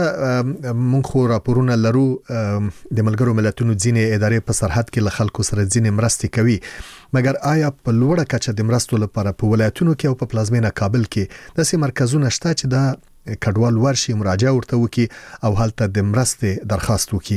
مونږ خو راپورونه لرو د ملګرو ملتونو ځینې ادارې په سرحد کې له خلکو سره ځینې مرستې کوي، مګر آیا په لوړه کچه د مرستو لپاره په ولایتونو کې او په پلازمینه کابل کې داسې مرکزونه شته چې دا کډوال ورشي مراجعه ورته وکي او هلته د مرستې درخواست وکي؟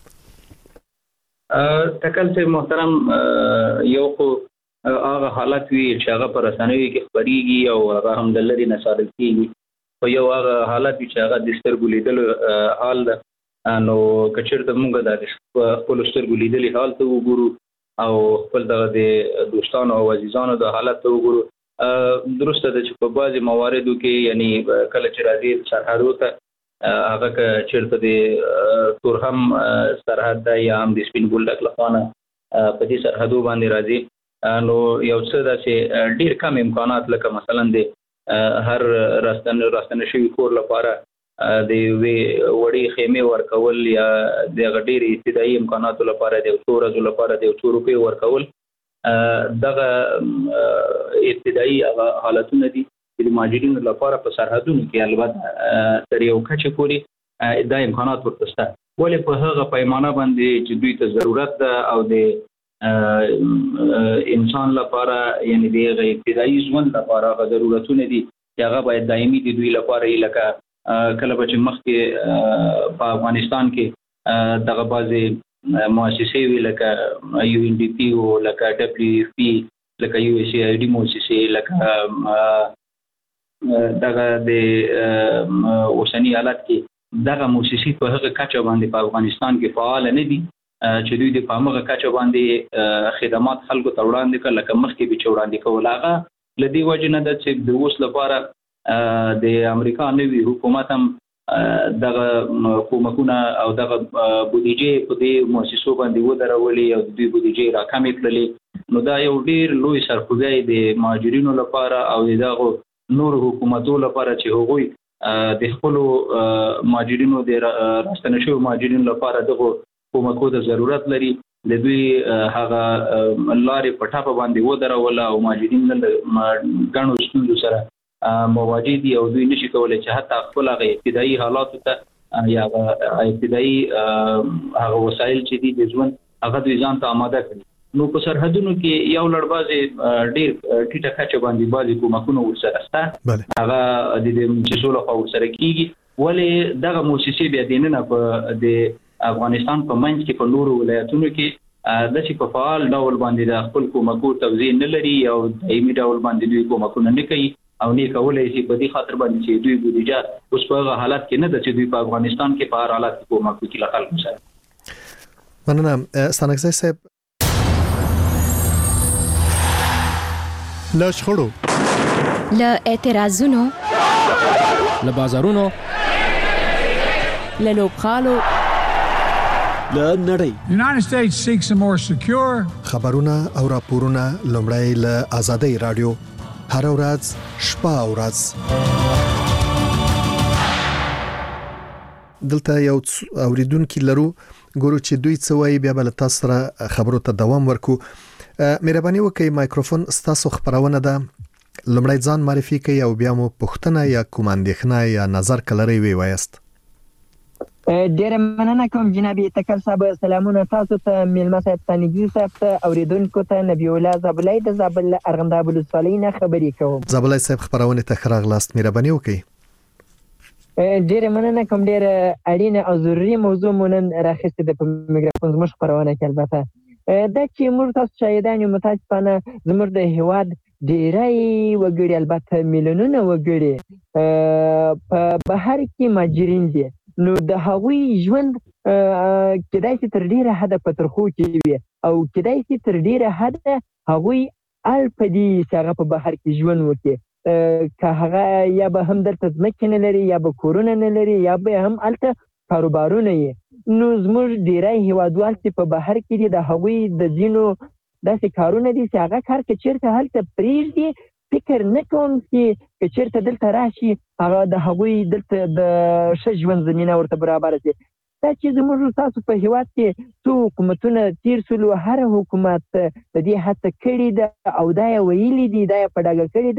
تکل ته محترم یو خو هغه حالت وی چې هغه پر رسنیو کې خبريږي او هغه هم د لری نشادل کیږي، او یو هغه حالت چې هغه د سترګو لیدل حال نو کچېرته موږ د خپل سترګو لیدل حال ته وګورو او خپل د دوستانو او عزیزانو د حالت ته وګورو. درسته ده چې په بعضي مواردو کې یعنی کله چې راځي سرحدو ته هغه کچېرته د تورهم سرحد یا هم د سپین ګلډک لخوانه په دې سرحدو باندې راځي، نو یو څه ده چې ډیر کم امکانات لکه مثلا د هر راستنه شوی کور لپاره د وړي خیمه ورکول یا د غډیر ابتدایي امکاناتو لپاره د څورزو لپاره د 2 روپے ورکول، دغه ابتدایي حالتونه دي چې د ماجرینو لپاره په سرحدونو کې البته تر یو کچه پورې د امکانات ورته ولې په هغه پیمانه باندې چې دوی ته ضرورت ده او د انسان لپاره یعنی د ابتدایي ژوند لپاره هغه ضرورتونه دي چې هغه باید دایمي دي دوی لپاره لکه کله چې مخکې په افغانستان کې دغه بعضي مؤسسې وی لکه UNDP او لکه WFP لکه USAID مؤسسې لکه دغه د اوسنی حالت کې دغه مؤسسې په هغه کچه باندې په افغانستان کې فعال نه دي چې دوی د پامغه کچه باندې خدمات خلکو ته وړاندې کړل لکه مخکې به وړاندې کول. هغه لدی وجنه د چې د اوس لپاره د امریکا نوي حکومت هم دغه کومکونه او دغه بودیجه په دې مؤسسو باندې ودرولې او د دوی بودیجه راکمې کړلې، نو دا یو ډیر لوی سرخوږی د مهاجرینو لپاره او دغه نور حکومتو لپاره چې هغوی د خپل مهاجرینو د راستنه شوی مهاجرینو لپاره دغه کومکو د ضرورت لري، د دوی هغه لارې په ټاپه باندې ودرول او مهاجرین له ګڼو ستونزو سره مواجه دي او دوی نشي کولای چې حتی خپل هغه ابتدایي حالات ته یا ابتدایي هغه وسایل چې دي د ژوند هغه دوی ځان ته آماده کړي. نو په سرحدونو کې یو لړبازي ډیر ټیټه کچه باندې بعضي کومکونه ورسره شته، هغه د مؤسسو له خوا سره کیږي، ولې دغه مؤسسې بیا دینه په د افغانستان په منځ کې په نورو ولایتونو کې د چې په فعال ډول باندې د خپل کومکو توزیع نه لري او دایمي ډول باندې دوی کومکونه نه کوي او نه کولای شي په دې خاطر باندې چې دوی بودیجه اوس په حالت کې نه ده چې دوی په افغانستان کې په هر حالت کې کومک وکړي له خلکو سره. مننه ستانکزی صاحب. له شخړو، له اعتراضونو، له بازارونو، له لوبخالو، له نړۍ. The United States seeks a more secure. خبرونه او راپورونه لومړی له آزادۍ رادیو هر ورځ شپه او ورځ. دلته یو اوریدونکو لرو ګورو چې دوی څه وایي، بیا بل تاسو سره خبرو ته دوام ورکو. مهرباني وکړئ مایکروفون ستاسو خبرونه ده، لومړی ځان معرفي کړئ او بیا مو پوښتنه یا کوم اندېښنه یا نظر کلري وی وایست. ډیره مننه کوم جناب تکل صاحب. سلامونه تاسو ته، میلمه صاحب تانیږي صاحب ته، اوریدونکو ته، نبی الله زابلای د زابل ارغنداب ولسوالۍ نه خبرې کوم. زابلای صاحب خبرونه ته خراغلاست، مهرباني وکړئ. ډیره مننه کوم، ډیره اړینه او ضروري موضوع مونږ راخسته د میکروفون زموږ خبرونه کې. البته دا چې موږ تاسو شاهدان یو متاسفانه زموږ د هواد ډیرای وګړي، البته میلیونونه وګړي په بهر کې ماجرین دي، نو د هغوی ژوند کدای چې تر ډیره حد په ترخو کې وي او کدای چې تر ډیره حد هغوی الپدی څنګه په بهر کې ژوند وکړي، که هغه یا به هم درته ځمکې نه لري یا به کورونه نه لري یا به هم الته کاروبارونه یې. نو زموږ ډیری هیوادوال چې په بهر کې دي د هغوی د ځینو داسې کارونه دي چې هغه کار که چېرته هلته پرېږدي، فکر نه کوم چې چېرته دلته راشي هغه د هغوی دلته د ښه ژوند زمینه ورته برابره شي. دا چې زموږ تاسو په هیواد کې څو حکومتونه تیر سولو، هر حکومت د دې هڅه کړې ده او دا یې ویلي دي، دا یې په ډاګه کړې ده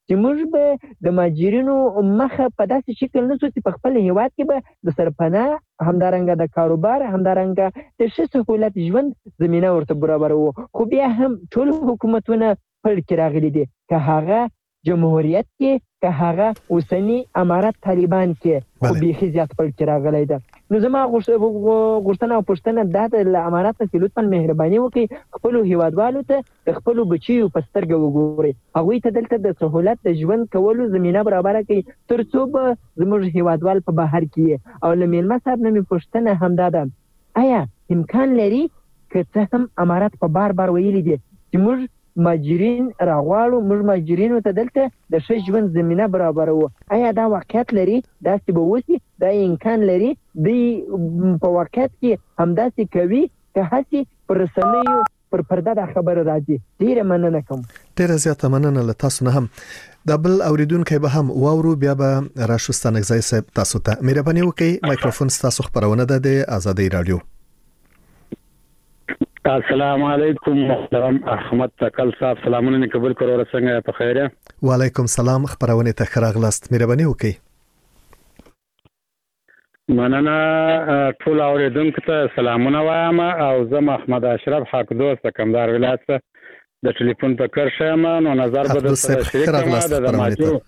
چې موږ به د مهاجرینو مخه په داسې شکل نه سو چې په خپل هیواد کې به د سرپناه همدارنګه د کاروبار همدارنګه د ښه سهولت ژوند زمینه ورته برابروو. خو بیا هم ټول حکومتونه پړ کې راغلي دي، که هغه جمهوریت کې که هغه اوسنی امارت طالبان کې، خو بیخي زیات پړ کې راغلی ده. نو زما غوښتنه او پوښتنه دا ده له امارت نه چې لطفا مهرباني وکړي خپلو هیوادوالو ته د خپلو بچیو په سترګه وګوري، هغوی ته دلته د سهولت د ژوند کولو زمینه برابره کړي تر څو به زموږ هیوادوال په بهر کې. او له میلمه صاحب نه مې پوښتنه همدا ده، آیا امکان لري که څه هم امارت په بار بار ویلي دي چې موږ مهاجرین راغواړو، موږ مهاجرینو ته دلته د ښه ژوند زمینه برابروو، آیا دا واقعیت لري؟ داسې به وشي؟ دا امکان لري؟ دوی په واقعیت کې همداسې کوي که هسې پر رسنیو پر پرده دا خبره راځي؟ ډیره مننه کوم. ډیره زیاته مننه له تاسو نه هم. د بل اوریدونکو به هم واورو، بیا به راشو ستانګزای صاحب تاسو ته مهرباني وکړئ. مایکروفون تاسو خبرونه ده د آزادۍ رادیو. السلام علیکم محترم احمد تکل صاحب، سلامونه قبول کړو. څنګه په خیره؟ وعلیکم سلام، خبرونه ته خراغلاست، مهرباني وکړئ. مننه ټول اوریدونکو ته سلامونه وایم. او زه محمد اشرف حق دوست کمدار ولایت د ټلیفون په کار شم. نو نظر به د شریک ما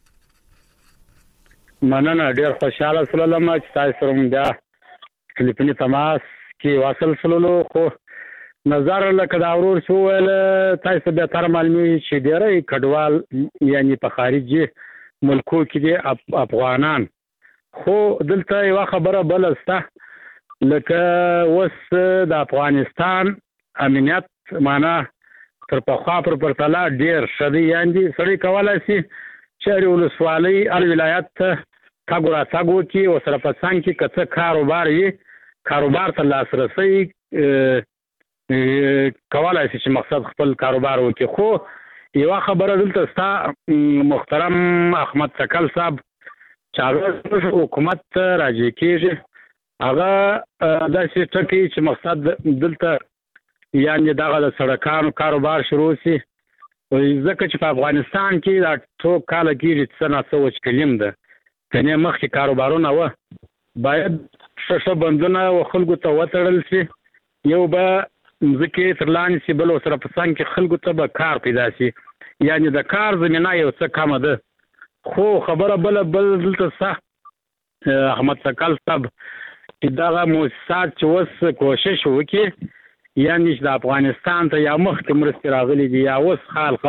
مننه ډیر خوشاله سلام چې تاسو سره بیا ټلیفوني تماس کې واصل سلولو. خو نظر لکه دا ورور شو ول تاسو به تر معلومي چې ډیره کډوال یعنی په خارجي ملکو کې دي افغانان، خو دلته یو خبره بل استه لکه وس د افغانستان امنیت معنا تر په خوا پر پرتلا ډیر شدي، یعنی سړی کولای شي چې ولسوالۍ ال ولایت کاګورا ساګو کې او سره په څنګ کې کڅ کاروبار ته لاسرسي کولای شي چې مقصد خپل کاروبار وکړي. خو یو خبره دلته ستا محترم احمد تکل صاحب چې هغه حکومت راځي کېږي، هغه داسې ټکی چې مقصد دلته یعنی دغه د سړکانو کاروبار شروع شي، ځکه چې په افغانستان کې دا ټول کال کېږي چې نه څه وچ کلیم ده کنه مخکې کاروبارونه و باید ښه بندونه و خلکو ته وتړل شي، یو به ځکه ترلان شي بل سره په څنګ کې خلکو ته به کار پیدا شي، یعنی د کار زمينه یو څه کم ده. خو خبره بل دلته صح احمد تکل صاحب چې دغه مؤسسات چې وس کوشش وکړي یعنی د افغانستان ته یا مخکې مرستې راغلي دي یا وس خال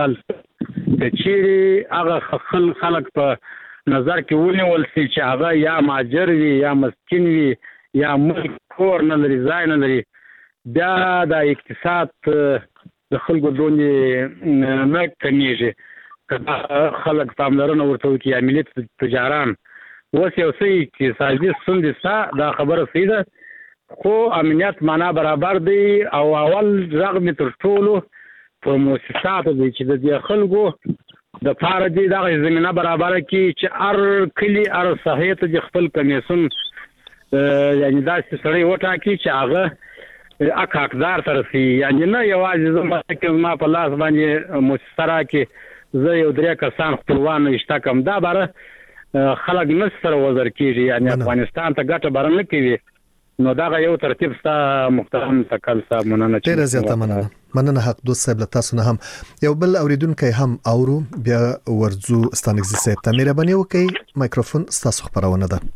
چې هغه خلک په نظر کې ونیول شي چې هغه یا ماجر وي یا مسکین وي یا ملک کور نه لري ځای نه لري، بیا د اقتصاد د خلکو دونې نه کمیږي. که خلک پاملرنه ورته وکړي یا ملي تجاران اوس یو څه اقتصادي ستونزې شته، دا خبره صحیح ده، خو امنیت معنا برابر دی. او اول رغم تر ټولو په مؤسساتو دی چې د دې خلکو د پاره دی دغه زمينه برابر کی چې هر کلی هر صحیح ته خپل کمیسون یعنی دا سړی وټاکي چې هغه حقدار ترسي، یعنی نه یوازې زما کې ما په لاس باندې مؤسسه کې زه یو درې کسان خپلوان اشتکم، دا بره خلک نه سره وزر کیږي، یعنی افغانستان ته ګټه بره نه کوي. نو دا یو ترتیب ستا محترم تکل صاحب مننه. ډیره زیاته مننه حق دوست صاحب له تاسو نه هم. یو بل اوریدونکو هم اورو، بیا ورځو ستانګزي صاحب ته مهرباني وکړئ، مایکروفون تاسو خبرونه ده.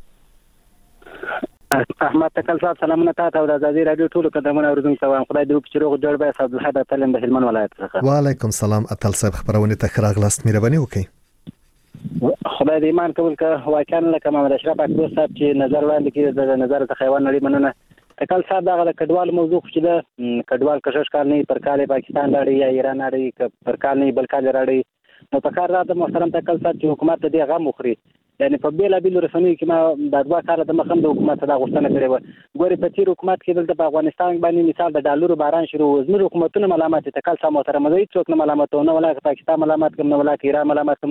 احمد تکل صاحب سلامونه تاسو او د آزادۍ رادیو ټول قدمونه اوریدونکو ته خدای دې وکړي روغ جوړ به صاحب الحد تعلم د هلمند ولایت څخه. وعلیکم السلام اتل صاحب خبرونه ته خراغلاست، مهرباني وکړئ. خدای دې ایمان قبول کړه. واقعا لکه محمد اشرف اکبر صاحب چې نظر وړاندې کړي د نظر ته حیوان نړۍ مننه. تکل صاحب دغه د کډوال موضوع چې د کډوال کشش کار نه پر کال پاکستان لري یا ایران لري پر کال نه بل کال لري، نو په کار راته محترم تکل صاحب چې حکومت دې غم مخري، یعنی په بیل رسنیو کې ما د دوا کال د مخم د حکومت دا غوښتنه کړې و. ګوري په تیر حکومت کې دلته په افغانستان باندې مثال د ډالرو باران شروع زموږ حکومتونه ملامت تکل صاحب محترم زه څوک نه ملامتونه ولا پاکستان ملامت کوم نه ولا ایران ملامت کوم،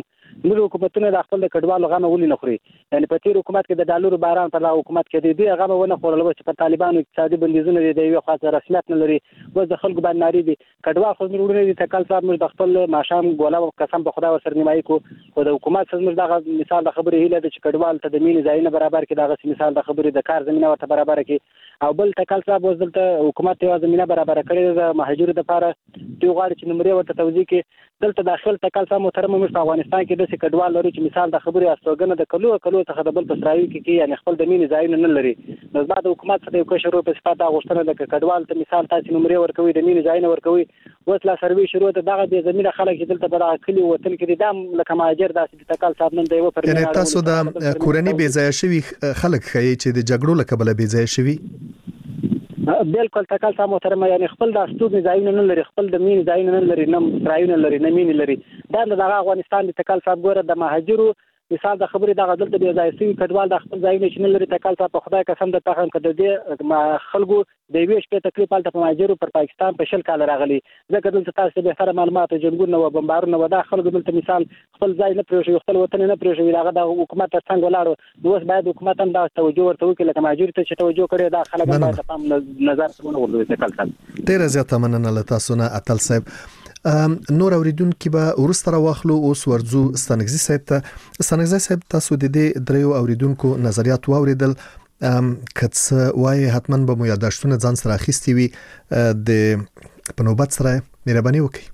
موږ حکومتونه د خپل د کډوالو غم ولې نه خوري یعنی په تیر حکومت کې د ډالرو باران په حکومت کې د دې غم ونه خورل چې په طالبانو اقتصادي بندیزونه د یو خاصه رسمیت نه لري و د خلکو باندې ناری دي کډوال خو موږ د تکل صاحب موږ د خپل ماشام ګولا قسم په خدا ورسره نیمایي کو خو د حکومت څخه موږ د مثال د خبرې هیله د کډوال ته د مینې ځایونه برابر کړي دغه مثال د خبرې د کار زمينه ورته برابر کړي او بل تکل صاحب وزلته حکومت یو زمينه برابر کړي د مهاجرو لپاره دوی غواړي چې نمرې ورته توزیع کړي دلته داخل تکل صاحب محترم موږ په افغانستان کې د کډوال لري چې مثال د خبرې استوګنه د کلو څخه د بل په سرایو کې یعنی خپل د مینې ځایونه نه لري نو بعد حکومت څخه یو کشر په صفات غوښتنه د کډوال ته مثال تاسو نمرې ورکوي د مینې ځایونه ورکوي اوس لا سروي شروع ته دغه د زمينه خلک چې دلته په کلی وطن کې د لکه مهاجر داسې تکل صاحب نن دی و پر یعنی تاسو د کورنۍ بې ځای شوی خلک خي چې د جګړو لکبل بې ځای شوی بالکل تکل صاحب محترم یعنی خپل د استوګ ځایونه نه لري خپل د مین ځایونه نه لري نه سرایونه لري نه مین لري دا د افغانستان د تکل صاحب ګوره د مهاجرو مثال د خبرې دغه دلته بې ځای شوی کډوال د خپل ځایونه چې نه لري تکل صاحب په خدای قسم د تخم کړه د خلکو د ویش په تکلیف حالت په مهاجرو پر پاکستان په شل کال راغلي ځکه دلته تاسو به سره معلومات جنګونه و بمبارونه و د خلکو دلته مثال خپل ځای نه پروژې خپل وطن نه پروژې دغه د حکومت څنګه ولاړو دوس باید حکومت هم دا توجه ورته وکړي لکه مهاجر ته چې توجه کړي دا خلک باید په نظر څنګه ورلوي تکل صاحب ډیر زیاته مننه له تاسو نه اتل صاحب نور اوریدونکو به ورسته واخلو اوس ورځو ستنګزي صاحب تاسو د دې دریو اوریدونکو نظریات واوریدل کڅ وای حتما به مو یاداشتونه ځان سره اخیستي وي د پنوبت سره مهرباني وکړئ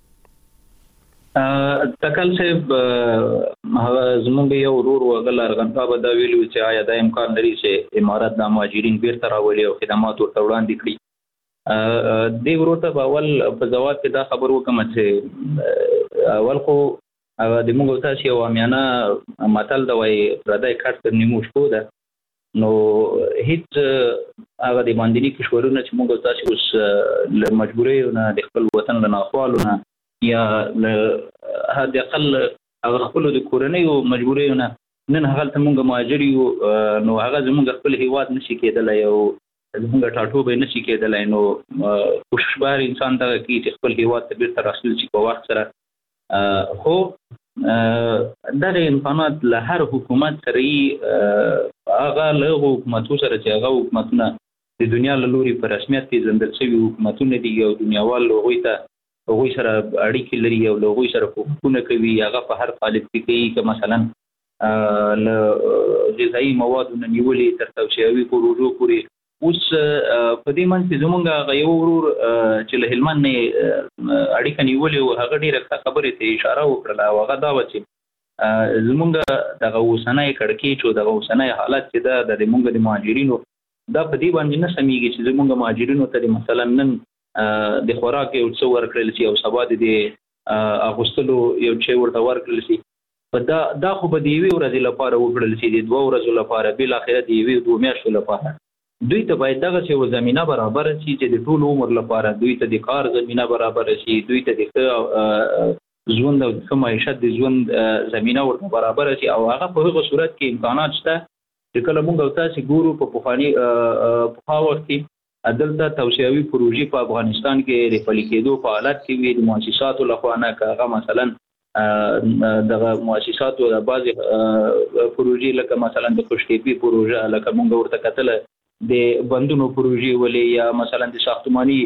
تکل صاحب زمونږ یو ورور وغل ارغنفا به دا ویلو چې آیا د امکان لري چې امارات د مهاجرین بیرته راولي او خدمات ورته وړاندې کړي دی ورته باول په ځواب کې دا خبر وکم چې اول خو د موږ تاسو یو امیانه متل دا وای پردای کټ تر نیمو شپو ده نو هیڅ هغه د باندې کې شورونه چې موږ تاسو اوس مجبورې نه د خپل وطن له ناخوالونه یا هدا اقل هغه خپل د کورنۍ او مجبورې نه نن هغه ته موږ مهاجري نو هغه زموږ خپل هیواد نشي کېدلای او زموږ ټاټو به نشي کېدلای نو کوشش بار انسان دا کوي چې خپل هیواد ته بیرته راسل شي په وخت سره خو دغه امکانات له هر حکومت سره هغه له حکومتو سره چې هغه حکومتونه د دنیا له لوري په رسمیت کې زندل شوی حکومتونه دي او دنیاوال هغوی سره اړیکې لري او هغوی سره حقوقونه کوي هغه په هر قالب کې کوي که مثلا له غذایی موادو نه نیولې تر توصیوي پروژو پورې اوس په دې منځ کې زمونږ یو ورور چې له هلمند نه اړیکه نیولې او هغه ډیره خبرې ته اشاره وکړه او هغه دا و چې زمونږ دغه اوسنۍ کړکېچ او دغه اوسنۍ حالت چې دا د موږ د مهاجرینو دا په دې باندې نه سمېږي چې زمونږ مهاجرینو ته مثلا نن د خوراک یو څه ورکړل شي او سبا د اغوستلو یو څه ورته ورکړل شي دا خو به د یوې ورځې لپاره وکړل شي د 2 ورځو لپاره بل اخر د یوې 2 میاشتو لپاره دوی ته باید دغه څه زمينه برابر شي چې د ټول عمر لپاره دوی ته د کار زمينه برابر شي دوی ته د ژوند او معیشت د ژوند زمينه ورته برابر شي او هغه په هغه صورت کې امکانات شته چې کله موږ تاسو ګورو په پخوانی په وخت کې عدالت توسعوي پروژې په افغانستان کې ریفلی کېدو په حالت کې وي د مؤسساتو لخوا نه کاغه مثلا دغه مؤسساتو د بعض پروژې لکه مثلا د خوشتيپي پروژه لکه موږ ورته کتل د بندونو پروژې ولې یا مثلا د ساختماني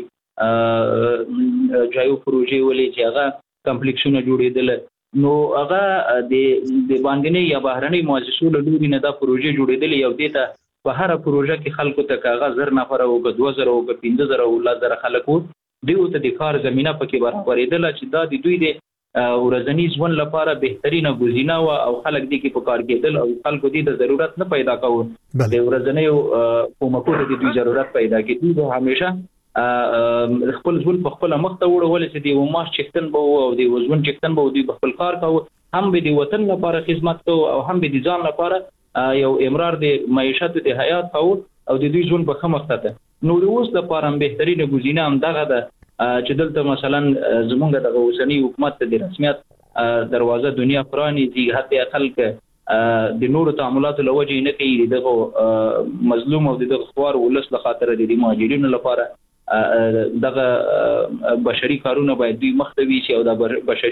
جایو پروژې ولې چې هغه کمپلیکسونه جوړېدل نو هغه د باندې یا بهرنۍ مؤسسو له لوري نه دا پروژې جوړېدل یو دیتا په هر پروژه کې خلکو ته کاغذ زر نفر او 2000 او 15000 او 1000 خلکو دیو ته د کار زمينه پکې برابرېدل چې دا د دوی د ورځنی ژوند لپاره بهترینه گزینه او خلک دې کې په کار کېدل او خلکو دې د ضرورت نه پیدا کوو د ورځنی کومکو د دوی ضرورت پیدا کېدي دوی همیشه خپل ژوند په خپل مخ ته وړول چې دی وماش چکتن به او دی وزون چکتن به دی خپل کار کوو هم به د وطن لپاره خدمت کوو او هم به د ځان لپاره یو امرار د معیشت د حیات کوو او د دوی ژوند په خمخ ته نو د اوس لپاره بهترینه گزینه هم دغه ده چې دلته مثلا زمونږ د اوسنی حکومت د رسمیت دروازه دنیا پرانی دي حتی خلک د نورو تعاملاتو لوجه نه کوي دغه مظلوم او دغه خوار ولس له خاطر د مهاجرینو لپاره دغه بشري کارونه باید دوی مختوي شي او د بشري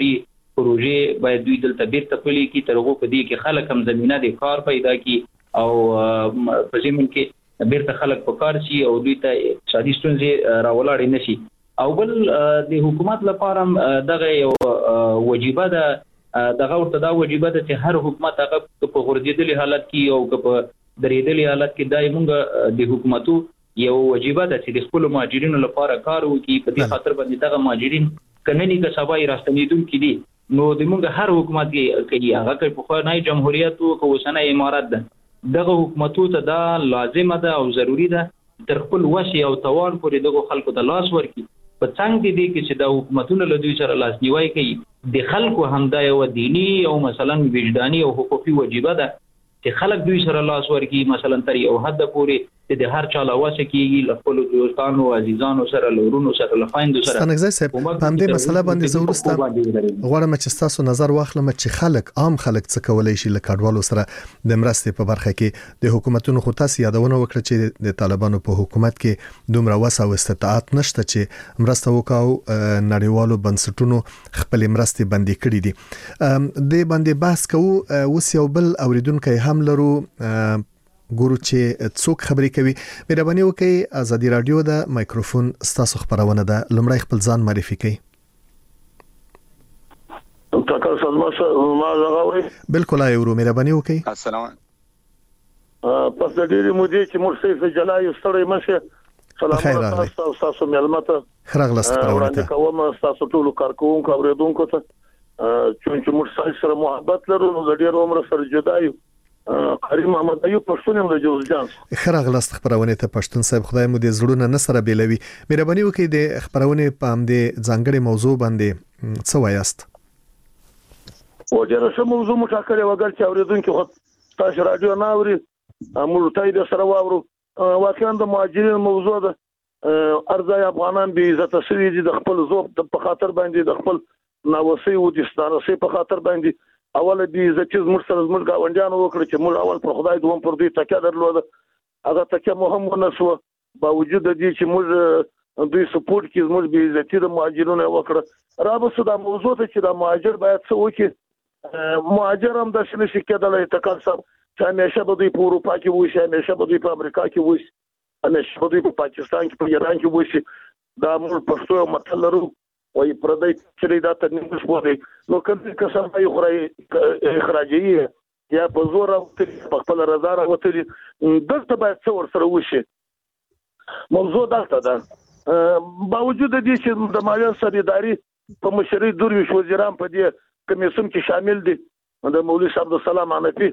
پروژې باید دوی دلته بیرته پلي کی تر هغه په دې کې خلک هم زمينه د کار پیدا کی او په زمين کې بیرته خلک په کار شي او دوی ته اقتصادي ستونزې راولاړ نشي. او بل د حکومت لپاره دغه یو وجیبه ده دغه ورته دا وجیبه ده چې هر حکومت هغه په غورځېدلي حالت کې او په درېدلي حالت کې دای مونږ د حکومتو یو وجیبه ده چې د خپل مهاجرینو لپاره کار وکړي. په دې خاطر باندې دغه مهاجرین کنني که سبا راستنیدونکي دي نو د مونږ هر حکومت کې هغه په خوانای جمهوریت او اوسنۍ امارات ده دغه حکومتو ته دا لازمه ده او ضروری ده تر خپل وسع او توان پورې دغه خلکو ته لاس ورکړي. په څنګه دي کې چې د حکومتونو له دوی سره لاس نیوي کوي د خلکو همدا یو دینی او مثلا وجداني او حقوقي وجیبه ده چې خلک دوی سره لاس ورکړي مثلا تر یو حد پورې د هر چا لواسه کېږي خپل دوستانو عزیزانو سره لورونو سره لفایندو سره. ستنګزای صاحب په همدې مسله باندې زورسته غواړم چې تاسو نظر واخلم چې خلک عام خلک څه کولای شي له کډوالو سره د مرستې په برخه کې د حکومتونو خو تاسو یادونه وکړه چې د طالبانو په حکومت کې دومره وسه او استطاعت نشته چې مرسته وکاو نړیوالو بنسټونو خپل مرستې بندي کړې دي. د باندې بحث کوو اوس یو بل اوریدونکو هم لرو ګورو چې څوک خبرې کوي. مهرباني وکړئ ازادي رادیو د مایکروفون ستاسو خبرونه ده لمړی خپل ځان معرفي کړئ. تاسو ما زغوي بالکل ایورو مهرباني وکړئ. السلام پس د ډېری مودې چې مرسي جلای ستړی مشه سلام تاسو ملمته خراغلست پرونه کوم تاسو ټول کارکونکو اوریدونکو ته چې مرسي سره محبت لرو نو د ډېر عمر سره جدایو کریم محمد ایوب پښتون هم د جوزجان خراغلست خبرونه ته پښتون صاحب خدای مو دې زړونه نه سره بیلوي. مهرباني وکړئ د خبرونه په هم دې ځانګړي موضوع باندې څه وایاست؟ او ډېر څه موضوع مټاکلې وګر چې اوریدونکو خو تاسو رادیو نه اوري موږ ته دې سره واورو. واقعا د مهاجرین موضوع ده ارزای افغانان به عزت شوی دي د خپل ذوق په خاطر باندې د خپل ناوسي او د ستانسي په خاطر باندې اوله دې عزت زموږ سره زموږ گاونډیانو وکړي چې موږ اول پر خدای دوم پر دوی تکیه درلوده هغه تکیه مهم ونسو باوجود دې چې موږ دوی سپورټ کې زموږ به عزت د مهاجرونو وکړه. رابطه د موضوع ته چې د مهاجر باید څه وکړي مهاجر هم د شنه شي کېدل تکل سم چې همیشه به دوی په اروپا کې وي همیشه به دوی په امریکا کې وي همیشه به دوی په پاکستان کې په ایران کې وي دا موږ پښتو متل لرو وای پردای چې دا ته نیمه شپه نو کله که سم یې خورای اخراجي یا په زور او په خپل رضا راوتلی دلته باید څو ور سره وشي. موضوع دلته ده باوجود دې چې د مالیه سرداري په مشري درویش وزیران په دې کمیسیون کې شامل دي د مولوی صاحب السلام انفي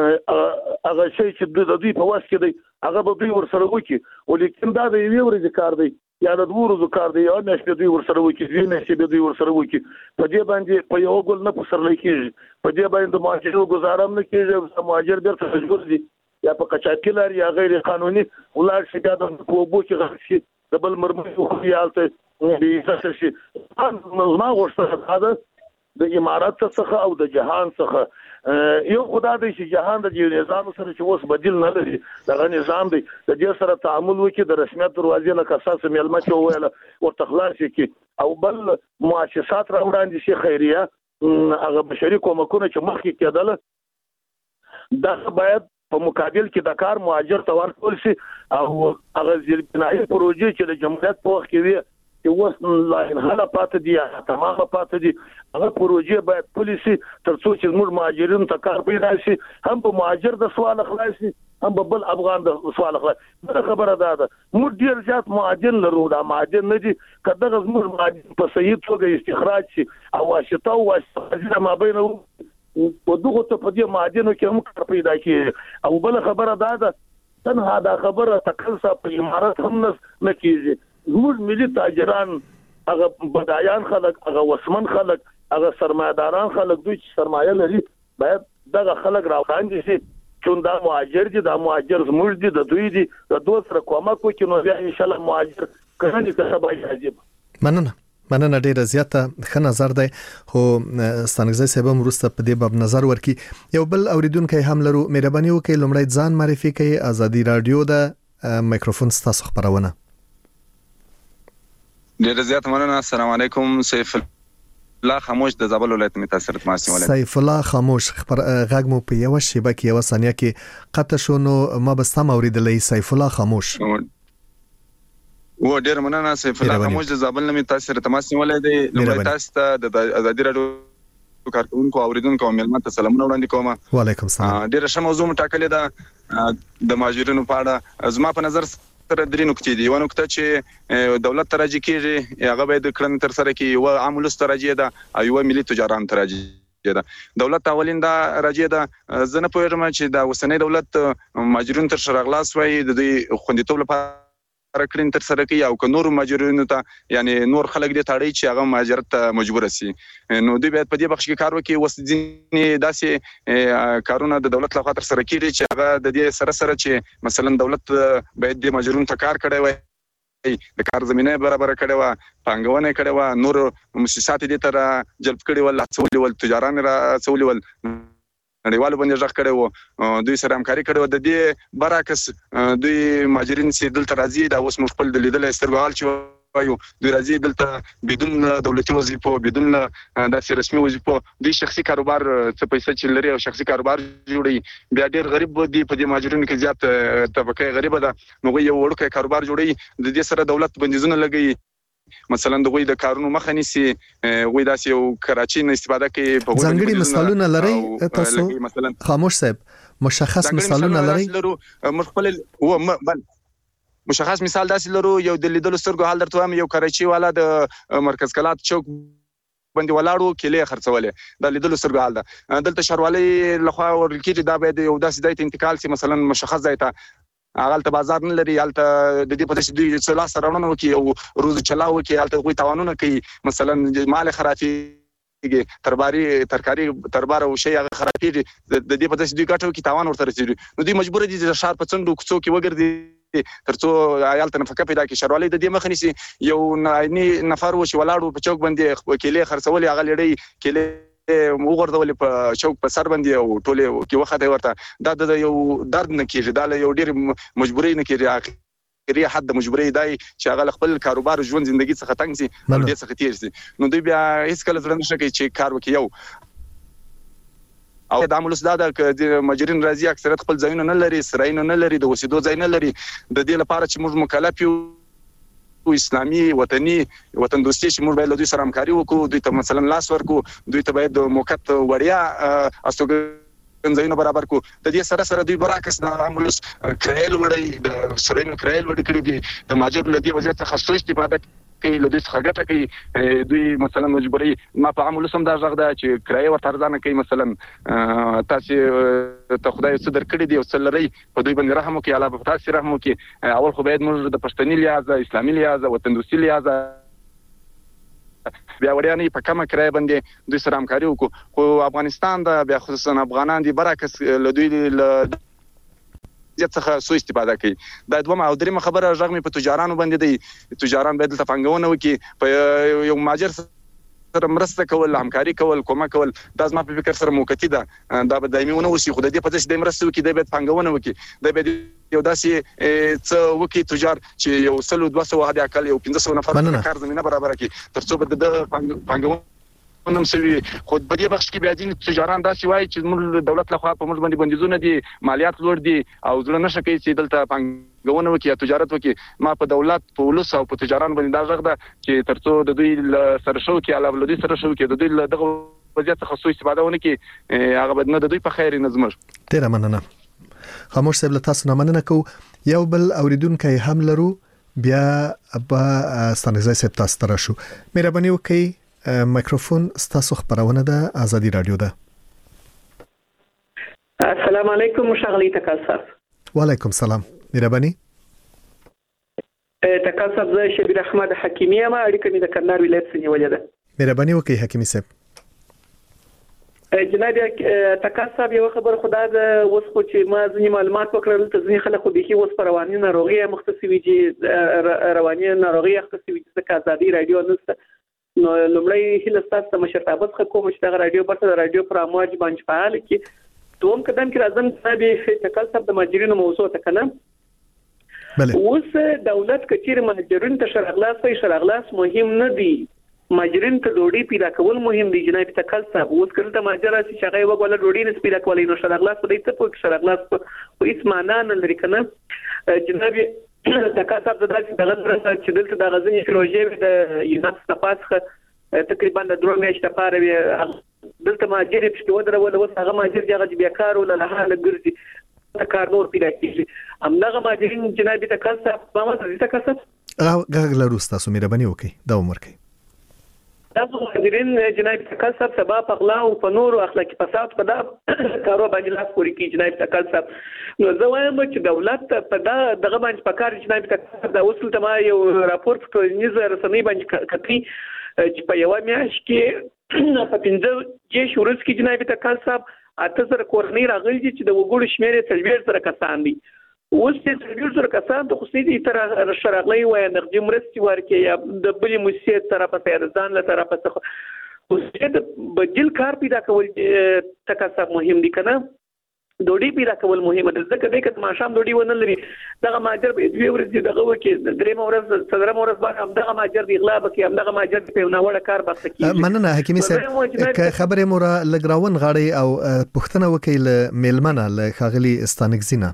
هغه شی چې د دوی په واس کې دی هغه به دوی ور سره وکړي ولیکن دا د یوې ورځې کار دی یا د دوه ورځو کار دی یا نشته دوی ور سره وکړي دوی نشته دوی ور سره وکړي په دې باندې په یو ګل نه پسرلې کېږي په دې باندې مهاجرو گزارم نه کېږي مهاجر بیرته مجبور دي یا په قچاقلار یا غیر قانوني ولر شي دا د کوبو کې غشي د بل مرمنو خیالته دې څه شي ما غوښته دا د امارات څخه او د جهان څخه یو خدای دې چې جهان د یو نظام سره چې اوس بدیل نه لري دغه نظام دی د دې سره تعامل وکړي د رسمیت دروازې له اساس ملمه چې ویل او تخلاص کی او بل مؤسسات راوړاندې شي خیریه هغه بشري کومکونه چې مخکې کېدل دا باید په مقابل کې د کار مهاجر ته ورکول شي او هغه ځینې پروژې چې د جمهوریت په وخت کې وي چې اوس لا انحاله پاتې دي تمامه پاتې دي هغه پروژې باید پولیسي ترڅو چې موږ مهاجرین ته کار پیدا شي هم په مهاجر د سوال خلاصي هم په بل افغان د سوال خلاصي دا خبره ده موږ ډیر زیات مهاجر لرو دا مهاجر نه دي کله موږ مهاجر په صحیح توګه استخراج شي او واسطه او واسطه ما بینه او دغه ته په دې مهاجرینو کې هم کار پیدا کیږي او بل خبره ده تنها دا خبره تکلسه په امارات هم نه کیږي زموږ ملي تاجران هغه بدایان خلک هغه وسمن خلک هغه سرمایداران خلک دوی چې سرمایه لري باید دغه خلک راوړاندې شي چې دا مهاجر دي دا مهاجر زموږ دي د دوی دي د دوه سره کومک وکړي نو بیا ان شاء الله مهاجر کړي که به عجیب. مننه ډیره زیاته ښه نظر دی خو ستانګزی صاحب هم وروسته په دې باب نظر ورکړي. یو بل اوریدونکی هم لرو مهرباني وکړئ لومړی ځان معرفي کړئ ازادي رادیو د مایکروفون ستاسو خبرونه. ډیره زیات مننه. السلام علیکم سیف الله خاموش د زابل ولایت متاثر تماسي ولایت سیف الله خاموش خبر غږ مو په یو شیبه کې یو ثانیه کې قطع شو نو ما بس تم اوریدلې سیف الله خاموش و ډیر مننه سیف الله خاموش د زابل نه متاثر تماسي ولایت دی لومړی تاسو ته د ازادي راډیو کارکونکو اوریدونکو ملمت ته سلامونه وړاندې کوم. وعلیکم السلام. ډیر ښه موضوع مټاکلې ده د ماجرینو په اړه. زما په نظر تر درې نقطې دي. یو نقطه چې دولت تراجع کیږي هغه باید کړن تر سره کې یو عامل تراجع ده او یو ملي تجاران تراجع ده. دولت اولین دا راجع ده. زنه پوهیږم چې دا وسنۍ دولت ماجرین تر شرغلاس وای د دې خوندیتوب لپاره کړن تر سره کې او نور ماجرینو ته یعنی نور خلک دې تاړي چې هغه مهاجرت ته مجبور شي. نو دوی باید په دې بخش کې کار وکړي. وسځینې داسې کارونه د دولت لخوا تر سره کیږي چې هغه د دې سره سره چې مثلا دولت باید د ماجرینو ته کار کړی وای د کار زمينه برابر کړي و پانګونه کړي و نور مؤسسات دې تر جلب کړي ول څولې ول تجاران را څولې ول نړیوالو باندې ځخ کړي وو دوی سره همکاري کړي و. د دې برعکس دوی ماجرین چې دلته راځي دا اوس خپل د لیدل استرګال چې وایو دوی راځي دلته بدون دولتي وظیفو بدون داسې رسمي وظیفو دوی شخصي کاروبار څه پیسې چې لري او شخصي کاروبار جوړي. بیا ډېر غریب دي په دې ماجرینو کې زیات طبقه غریبه ده نو یو وړوکی کاروبار جوړي. د دې سره دولت بندیزونه لګي مثلا د غوي د کارونو مخه نیسي غوي داسې یو کراچي نه استفاده کوي. په ځانګړي مثالونه لري تاسو مثلا خاموش صاحب مشخص مثالونه لري خپل و مشخص مثال داسې لرو. یو د لیدلو سترګو حال درته وایم. یو کراچي والا د مرکز کلات چوک باندې ولاړو کله خرڅولې د لیدلو سترګو حال ده. دلته شروالي لخوا ورکیږي دا باید یو داسې ځای ته انتقال سي مثلا مشخص ځای ته هغه ته بازار نه لري. هلته د دې په دې دوی څلا سره رونه وکي او روز چلاو وکي هلته غوي توانونه کوي مثلا مال خرافي ترباري ترکاری تربار او شی هغه خرافي د دې په دې دوی ګټو کې تاوان ورته رسیدي. نو دوی مجبور دي د شهر په څنډو کوڅو کې وګرځي ترڅو عیالته نفقه پیدا کړي. شروالي د دې مخ نیسي. یو نفر و چې ولاړو په چوک باندې وکیلې خرڅولې هغه لړۍ کله وګورځول په چوک په سر باندې او ټوله کې وخت ورته دا د یو درد نه کیږي دا یو ډیر مجبوري نه کیږي. اخري حد مجبوري دی چې هغه خپل کاروبار ژوند ژوندۍ څخه تنګ سي او دې څخه تیر سي. نو دوی بیا هیڅ کله ځل نشي کوي چې کار وکړي. یو او د عمل استاد د ماجرین راځي اکثریت خپل ځایونه نه لري سراینه نه لري د وسیدو ځای نه لري. د دې لپاره چې موږ مکلف یو اسلامي وطني وطن دوستي چې موږ باید له دوی سره همکاري وکړو. دوی ته مثلا لاس ورکو دوی ته باید موقت وړیا استوګنځایونه برابر کو. د دې سره سره دوی برعکس د عمل کرایل وړي د سراینو کرایل وړي کړي دي. د ماجر له دې وضعیت څخه سوچ استفاده کوي له دې څخه ګټه کوي. دوی مثلا مجبوري ما په عمل سم دا ځغ ده چې کرایه ورته ارزانه کوي. مثلا تاسو ته خدای څه درکړي دی او څه لري په دوی باندې رحم وکړي الله په تاسو رحم وکړي. اول خو باید موږ د پښتني لحاظ اسلامي لحاظ وطن دوستي لحاظ بیا وړیا نه په کومه کرایه باندې دوی سره همکاري وکړو. خو افغانستان د بیا خصوصا افغانان دي برعکس له دوی له څخه سو استفاده کوي. دا دوه او درېمه خبره ژغمي په تجارانو باندې دي. تجاران باید ته پنګونه وکړي په یو ماجر سره مرسته کول همکاري کول کومه کول دا زما په فکر سره موقتی ده. دا به دایمي ونه وسی خو د دې په څه د مرسته وکړي د باید پنګونه وکړي. د باید یو داسې څه وکړي تجار چې یو 200 هدا کال یو 500 نفر کار زمينه برابر کړي ترڅو به د پنګونه نم سوي. خو په دې بخش کې بیا ځین تجاران داسې وایي چې موږ دولت لخوا په موږ باندې بندیزونه دي مالیات لوړ دي او ځل نشه کوي چې دلته پنګونه وکړي تجارت وکړي. ما په دولت په ولس او په تجاران باندې دا ځغ ده چې ترڅو د دوی سره شو کې علاوه له دوی سره شو کې د دوی دغه وضعیت څخه سوء استفاده ونه کې هغه بد نه د دوی په خیر نه زموږ. ډیر مننه خاموش صاحب له تاسو نه مننه کو. یو بل اوریدونکو هم لرو بیا به ستانګزای صاحب تاسو تر شو. مهرباني وکړئ مایکروفون ستاسو خبرونه ده ازادي رادیو ده. السلام علیکم مشغلی تکاسف. وعلیکم السلام مهرباني. تکاسف زه شبیر احمد حکیمی ما اړیکه مې د کرنال ولایت څخه نیولې ده. مهرباني وکړئ حکیمی صاحب. جناب تکاسف یو خبر خدا د اوس خو چې ما ځینې معلومات وکړل ته ځینې خلک خو به اوس پر رواني ناروغي مختصوي دي رواني ناروغي مختصوي د ازادي رادیو نسته. نو لومړی هله تاسو ته مشرتابت کوم چې دا رادیو برته رادیو پر امواج باندې فعال کی دوم قدم کې راځم چې تکاسف د ماجرینو موضوع ته کنه. اوس دولت کچیر ماجرین ته شرغلاس مهم نه دي. ماجرین ته ډوډۍ پیدا کول مهم دي. جناب تکل صاحب اوس کله ته ماجر راشي چې هغه وګوله ډوډۍ نه پیدا کولای نو شرغلاس په دې ته په شرغلاس په هیڅ معنا نه لري کنه. جناب تکل صاحب دا چې دلته د غزنی پروژې د یونس تپاسخه تقریبا د 3 میاشتې لپاره دلته ماجر په ودرول اوس هغه ماجر چې بیکار ولا له حال ګرځي کار نور پیدا کیږي. همدغه ماجرین جناب تکل صاحب په ماته دې تکل صاحب غاغلا روستا سو مهرباني وکي دا عمر کوي تاسو ماجرین جناب تکل صاحب سبا په غلا او په نور اخلاقی فساد په دا کارو باندې لاس پوري کی جناب تکل صاحب. نو زه وایم چې دولت په دغه باندې پکار جناب تکل صاحب دا وصول ته ما یو راپور په ټولنیزه رسنۍ باندې کتلی چې په یو میاشت کې په 15 کې شورس کې جناب تکل صاحب 8000 کورنۍ راغلي چې د وګړو شمېر 30 کسان دي. اوس چې 30 کسان د خصوصي تر شرغلي و نقدي مرستي ورکي یا د بلې موسسې طرفه ته ځان له طرفه څخه اوس چې بدیل کار پیدا کول تکاسب مهم دي کنه. ډوډۍ پیدا کول مهمه ده ځکه دې کته ماشام ډوډۍ ونه لري دغه ماجر به دوی ورځ دغه وکي درې مورز صدر مورز باندې دغه ماجر دی اغلا بکی دغه ماجر په نوړه کار بس کی. مننه حکیمي صاحب خبره مورا لګراون غاړي او پښتنه وکیل میلمنه له خاغلی استانګزینا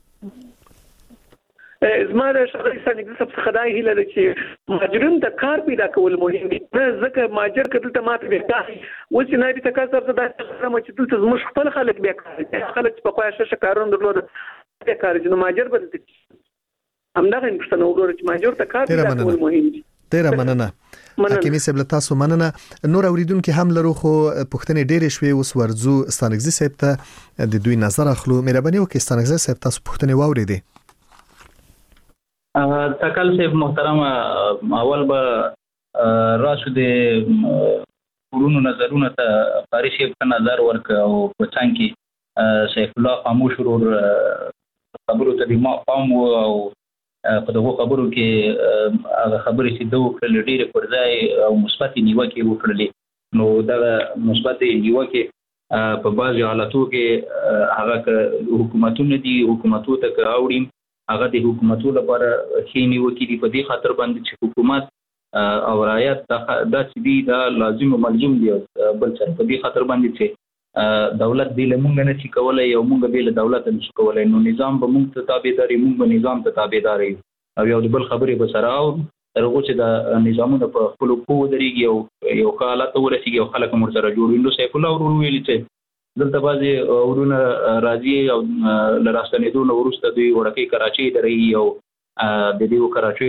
زماره شغل سنګ څه خدای هیله ده چې ماجرین د کار پیدا کول مهم دي ځکه ماجر کله ته ماته وکړي و چې نه دي تکاسب د سره چې ته زموږ خپل خلک بیا خلک په خوښه شکارون درلود د کار جن ماجر بدل همدغه پښتنه وګورئ چې ماجر د کار پیدا کول مهم دي. ډیره مننه حکیمي صاحب تاسو مننه. نور اوریدونکو هم لرو خو پښتنې ډېرې شوي اوس ورزو استانګزي صاحب ته د دوی نظر اخلو. مهرباني وکړئ استانګزي صاحب تاسو پښتنې واوریدئ. تکل صاحب محترم اول به راشو د ورونو نظرونه ته قاری صاحب په نظر ورک او په څنګه شیخ الله خاموش ورور خبرو ته ما پام او په دغه خبرو کې هغه خبرې چې دوه کړل ډیره پر ځای او مثبت نیوکه وکړلې نو دا مثبت نیوکه په بعض حالاتو کې هغه حکومتونه دي حکومتو ته راوړي هغه د حکومتو لپاره خېنی وکړي په دې خاطر باندې چې حکومت او رعایت دا چې دی دا لازم او ملزم دی بل څه په دې خاطر باندې چې دولت دی له مونږ نه چې کولای یو مونږ به له دولت نه شو کولای نو نظام به مونږ ته تابعداري مونږ به نظام ته تابعداري او یو بل خبرې به سره او ترغه چې د نظامونو په خپل قوت درېږي او یو حالت ورسیږي او خلک مر سره جوړ نو سیف الله ورو ویل چې دلته بازي ورونه راځي او لراستنیدو نو ورسته دی ورکی کراچي درې او د دې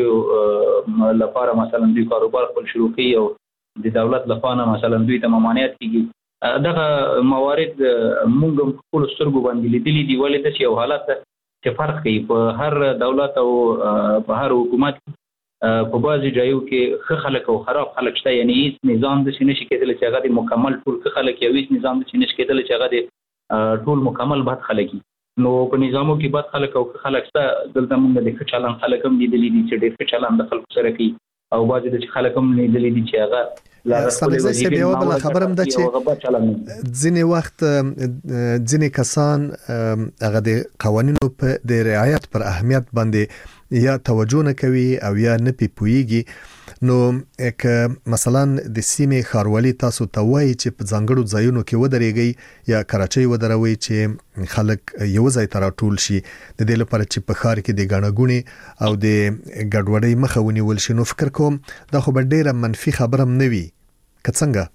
کراچي لپاره مثلا دوی کاروبار خپل شروع کړي او د دولت لپاره مثلا دوی ته ممانعت کیږي دغه موارد موږ خپل سترګو باندې لیدلې دی ولې د یو حالت چې فرق کوي په هر دولت او په هر حکومت په بعضي ځایو کې ښه خلک او خراب خلک شته یعنی هیڅ نظام د شنه کېدل چې هغه د مکمل ټول خلک یو هیڅ نظام د شنه کېدل چې هغه د ټول مکمل بد خلک نو په نظامو کې بد خلک او خلک شته دلته موږ د چالان خلک هم لیدلې دي چې ډېر چالان د خلکو سره کوي او بعضي د خلک هم لیدلې دي چې هغه استانګزي صاحب یو بل خبرم ده چې ځینې وخت ځینې کسان هغه د قوانینو په د رعایت پر اهمیت باندې یا توجه نه کوي او یا نه پیپويږي نو که مثلا د سیمې خاروالي تاسو ته وایي چې په ځانګړو ځایونو کې ودرېږي یا کراچۍ ودروي چې خلک یو ځای ته راټول شي د دې لپاره چې په ښار کې د ګڼهګونې او د ګډوډۍ مخه ونیول شي نو فکر کوم دا خو به ډېره منفي خبره هم نه وي که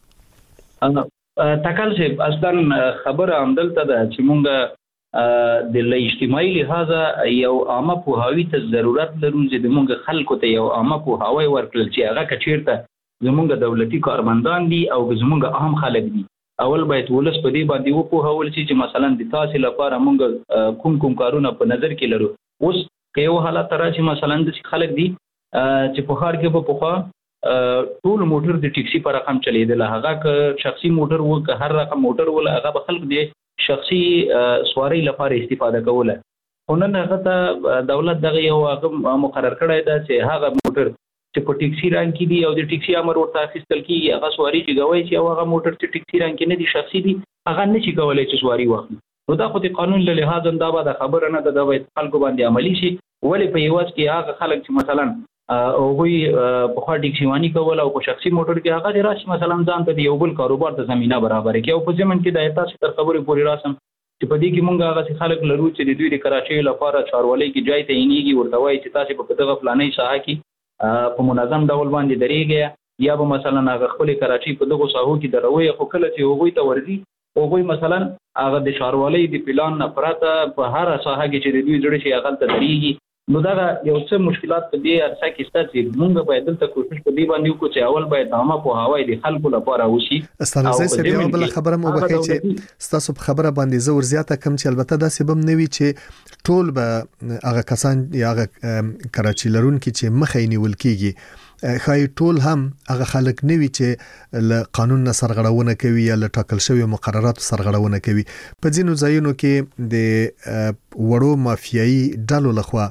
څنګه تکل صاحب اصلا خبره همدلته ده چې مونږ د اجتماعي لحاظ یو عامه پوهاوی ته ضرورت لرو چې د مونږ خلکو ته یو عامه پوهاوی ورکړل چې هغه کچیرته زمونږ دولتي کارمندان دي او زمونږ عام خلک دي اول باید ولس په دې باندې وپوهول چې مثلا د تاسو لپاره مونږ کوم کارونه په نظر کې لرو اوس که یو حالت راشي مثلا د خلک دي چې په خار کې په خوا ټول موټر د ټیکسي پر رقم چلیدل هغه ک شخصي موټر و که هر رقم موټر ول هغه به خلک دی شخصي سواری لپاره استفاده کوله ونن هغه ته دولت دغه یو هغه مقرر کړی دا چې هغه موټر چې په ټیکسي رنګ کې دی او د ټیکسي امر ورته اخیستل کیږي هغه سواری چې غوي چې هغه موټر چې ټیکسي رنګ کې نه دی شخصي دی هغه نشي کولای چې سواری واخلي نو دا خو د قانون له لحاظ دا به خبره نه ده د خلکو باندې عملی شي ولی په یوځ کې هغه خلک چې مثلا هغوی په خوا ډیکشیوانی کول او په شخصي موټر کې هغه د راشي مثلا ځان ته یو بل کاروبار ته زمينه برابر کړي او په ځمن کې د تاسو تر خبرې پورې راسم چې په دې کې مونږ هغه خلک لرو چې د دوی د کراچۍ لپاره چارولۍ کې ځای ته اینیږي ورته وایي چې تاسو په دغه فلاني ساحه کې په منظم ډول باندې درېږئ یا به مثلا هغه خپل کراچۍ په دغه ساحو کې دروي خو کله چې هغوی ته ورځي هغوی مثلا هغه د چارولۍ د پلان نه پراته په هر ساحه کې چې د دوی جوړ شي هغه ته درېږي نو دا یو څه مشکلات په دې ارسه کې ستاسو چې موږ باید دلته کوشش په دې باندې وکړو چې اول باید عامه په هواي د خلکو لپاره وشي استاد زه بیا بل خبره مو بخښی چې ستاسو په خبره باندې زور زیاته کم چې البته دا سبب نوي چې ټول به هغه کسان یا هغه کراچۍ لرونکي چې مخې نیول کیږي خای ټول هم هغه خلک نوي چې له قانون نه سرغړونه کوي یا له ټاکل شوی مقررات سرغړونه کوي په ځینو ځایونو کې د وړو مافیایي ډلو لخوا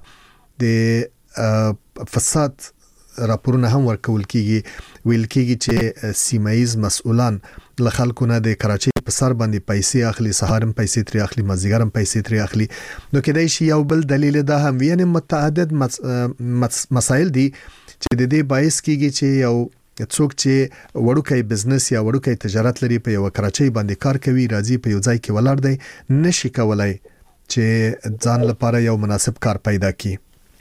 د فساد راپورونه هم ورکول کیږي ویل کیږي چې سیمایز مسؤلان له خلکو نه د کراچۍ په سر باندې پیسې اخلي سهارم پیسې ترې اخلي مازیګرم پیسې ترې اخلي نو کېدای شي یو بل دلیل دا هم یعنی متعدد مسایل دي چې د دې باعث کیږي چې یو څوک چې وړوکی بزنس یا وړوکی تجارت لري په یو کراچۍ باندې کار کوي راځي په یو ځای کې ولاړ دی نشي کولای چې ځان لپاره یو مناسب کار پیدا کړي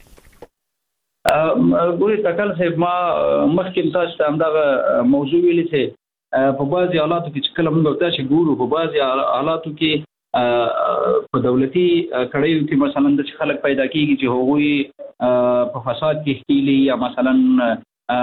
ګوري تکل صاحب ما مخکې تاسو ته همدغه موضوع ویلې چې په بعضي حالاتو کې چې کله موږ تاسو ګورو په بعضي حالاتو کې په دولتي کړیو کې مثلا د خلک پیدا کیږي چې هغوی په فساد کې ښکیلي یا مثلا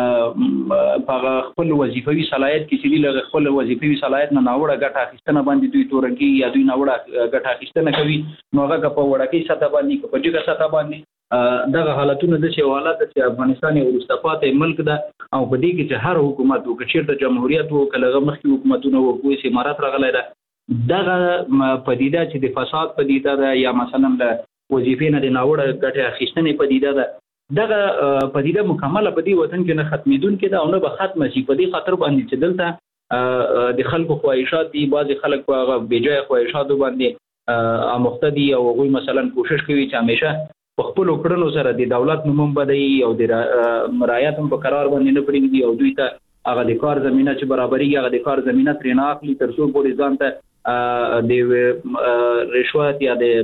په خپل وظیفوي صلاحیت کې چې له خپل وظیفوي صلاحیت نه ناوړه ګټه اخیستنه باندې دوی تورګي یا دوی ناوړه ګټه اخیستنه کوي نو هغه په وړکۍ سطح باندې په جګه سطح باندې دغه حالتونه د چې حالات چې افغانستان یو وروسته پاتې ملک ده او په دې کې چې هر حکومت وکړي چې جمهوریت وکړي مخکې حکومتونه وکړي امارات راغلی ده دغه پدیده چې د فساد پدیده ده یا مثلا د وظیفې نه د ناوړه ګټه اخیستنې پدیده ده دغه پدیده مکمله په دې وطن کې نه ختمېدونکې ده او نه به ختمه شي په دې خاطر باندې چې دلته د خلکو خواهشات دي بعضې خلک په هغه بېجایه خواهشاتو باندې آموخته دي او هغوی مثلا کوشش کوي چې همیشه په خپلو کړنو سره د دولت نوم هم بدوي او د رعایت هم په قرار باندې نه پرېږدي او دوی ته هغه د کار زمینه چې برابرېږي هغه د کار زمینه ترې نه اخلي تر څو پورې ځان ته د رشوت یا د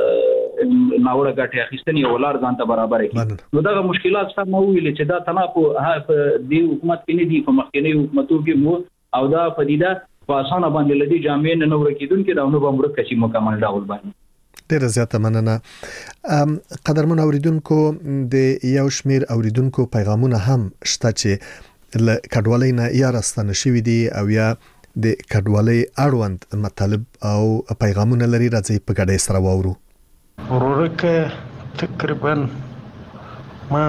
ناوړه ګټې اخیستنې یو لار ځان ته برابر کړي نو دغه مشکلات سم مو ویلې چې دا تنها په دې حکومت کې نه دي په مخکینی حکومتونو کې مو او دا پدیده په اسانه باندې لدی جامع نه ورکیدونکو دا نو به مرکه شي مکمل ډول باندې ډیره زیاته مننه قدرمن اوریدونکو د یو شمیر اوریدونکو پیغامونه هم شته چې له کډوالۍ نه یا راستنه شوي دي او یا د کډوالۍ اړوند مطالب او پیغامونه لري راځي په ګډه سره واورو ورکه تقریبا ما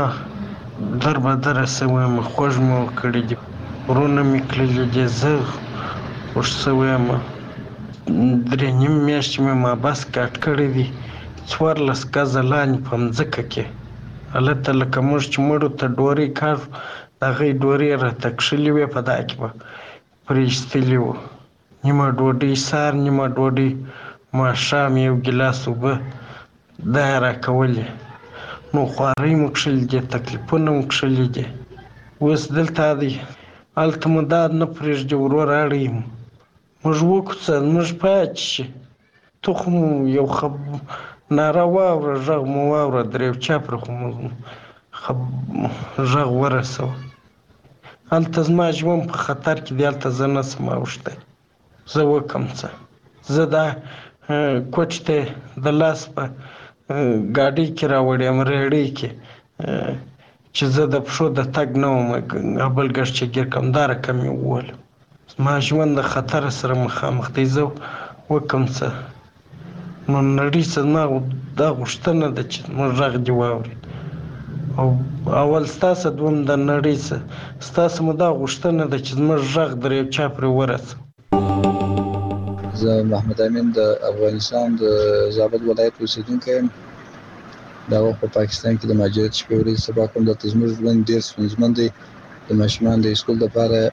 در سوي مخوج مو کړی دي ورونه میکلل دي زه ورسوي ما درې نیم میاشتې مې ما بس کټ کړی دي 14 کاله لاندې په مځکه کې هلته لکه موږ چې مړو ته ډورۍ کار د هغې ډورۍ راته کښلې وې په دا کې به پرې ایستلي وو نیمه ډوډۍ سهار نیمه ډوډۍ ماښام یو ګیلاس اوبه دا یې راکولې نو خوارۍ مو کښلي دي تکلیفونه مو کښلي دي اوس دلته دی هلته مو دا نه پرېږدي ورور اړوي موږ وکوڅه موږ پاتې شي تخم یو ناره واوره غږ مو واوره درې چاپره خو مو غږ ورسوه هلته زما ژوند په خطر کې دی هلته زه نشم اوښتی زه وکړم څه زه دا کوټ ته د لاس په ګاډۍ کې راوړیم ریړۍ کې چې زه د پښو د تګ نه وم بل ګډ چې ګیر کړم دا رقم یې وولم ما ژوند د خطر سره مخامخ دی زه وکړم څه نو نړۍ څه ما دا غوښتنه ده چې موږ غږ دې واورېد او اول ستاسو دوم د نړۍ څه ستاسو مو دا غوښتنه ده چې زموږ غږ در یو چا پرې ورسوي زه محمد امین د افغانستان د زابل ولایت اوسېدونکی یم دا وخت په پاکستان کې د مهاجرت شپې ورځې سبا کوم دلته زموږ ژوند ډېر ستونزمن دی د ماشومان د سکول لپاره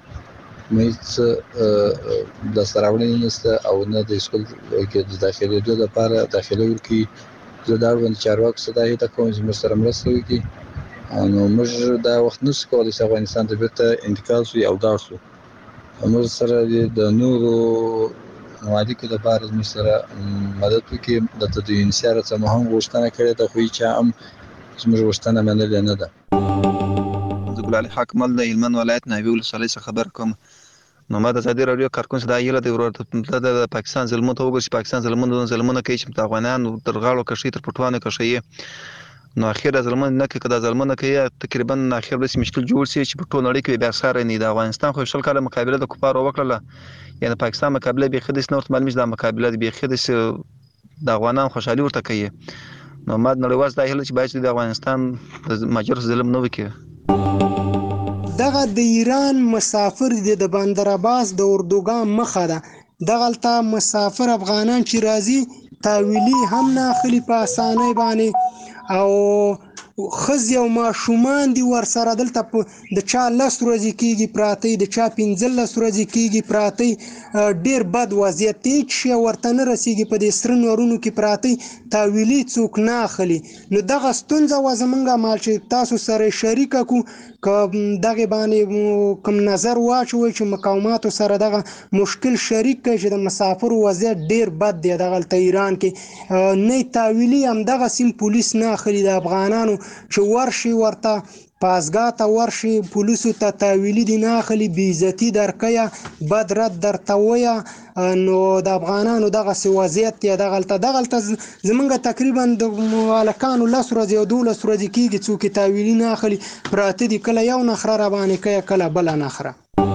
مېڅ د سراوړنې نشته او نه د سکول کې د داخلېدو لپاره داخله ورکړي زه دا اړوند چارواکو څخه دا هیله کوم چې موږ سره مرسته وکړي نو موږ دا وخت نشو کولای چې افغانستان ته بیرته انتقال شو او دار شو. موږ سره د نورو ممالکو لپاره موږ سره مدد وکړي د تدوین سره څه مهم غوښتنه کړې ده، خو چې هم زموږ غوښتنه منلې نه ده. زه ګل علي حاکمل د هلمند ولایت ناوې ولسوالۍ څخه خبر کوم. نو ما د ازادي راډیو کارکون دا یله د ورته د پاکستان ظلمونو ته وګورئ چې پاکستان ظلمونه کوي چې افغانان تر غاړو کشي تر پټوانو کشي. نو اخیرا ظلمونه نه کوي، کدا ظلمونه کوي تقریبا اخیر به مشکل جوړ شي چې په ټول نړۍ کې بیا سره نه د افغانستان خو شل کاله مقابله د کفارو وکړه، یعنی پاکستان مقابله به خدیس نورت معلومه ده مقابله به خدیس د افغانان خوشحالي ورته کوي. نو ما نړیوال دا هله چې باید د افغانستان د ماجر ظلم نه وکړي. دغه د ایران مسافر د بندر عباس د اردوګان مخه ده، دغلته مسافر افغانان چې راځي تاویلی هم نه اخلي په اسانۍ باندې، او خزي او ماشومان دي ورسره دلته د چا 10 ورځې کېږي پراته، د چا 15 ورځې کېږي پراته، ډیر بد وضعیت دی چې ورته نه رسیږي، په دې سره نورونو کې پراته تاویلی څوک نه اخلي. نو دغه ستونزه و زمونږه مال چې تاسو سره شریکه کو دغه باندې کوم نظر واچوي چې مقاوماتو سره دغه مشکل شریک کوي چې د مسافر وضعیت ډیر بد دی دغه ایران کې نه تاویلی هم دغه سیم پولیس نه اخلي د افغانانو چې ورشي ورته پاسګاه ته ورشي پولیسو ته تاویلی دي نه اخلي، بې عزتي درکوي، بد رد درته وایه. نو د افغانانو دغسې وضعیت دی دغلته زمونږ تقریبا د هلکانو 10 ورځې او 12 ورځې کېږي څوک یې تاویلي نه اخلي پراته دي، کله یو نخره راباندې کوي کله بله نخره.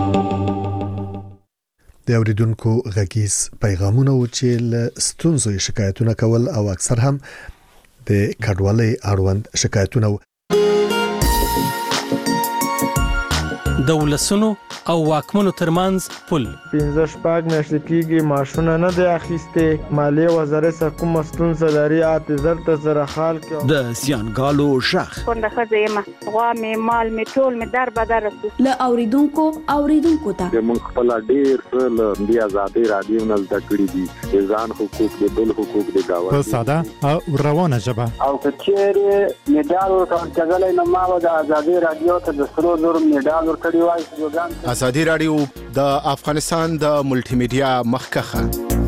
د اوریدونکو غږیز پیغامونه و چې له ستونزو یې شکایتونه کول او اکثر هم د کډوالۍ اړوند شکایتونه و. د ولسونو او واکمنو ترمنځ پل 15 میاشتې کېږي معاشونه نه دی اخیستې، مالیې وزارت څخه کومه ستونزه لري اعتذار ته سره حال کړو. د زیانګالو ژغ کونډه ښځه یم، غوا مې مال مې ټول مې در بدر رسو له اوریدونکو ته موږ خپل ډېر څه له دې ازادي رادیو نه زده کړي دي، د ځان حقوق د بل حقوق د گاونډي په ساده او روانه ژبه. او که چیرې میډال ورکول کېدلی نو ما به د ازادي رادیو ته د 100 میډال ورکړی وای. ازادي رادیو د افغانستان د ملټي میډیا مخکخه.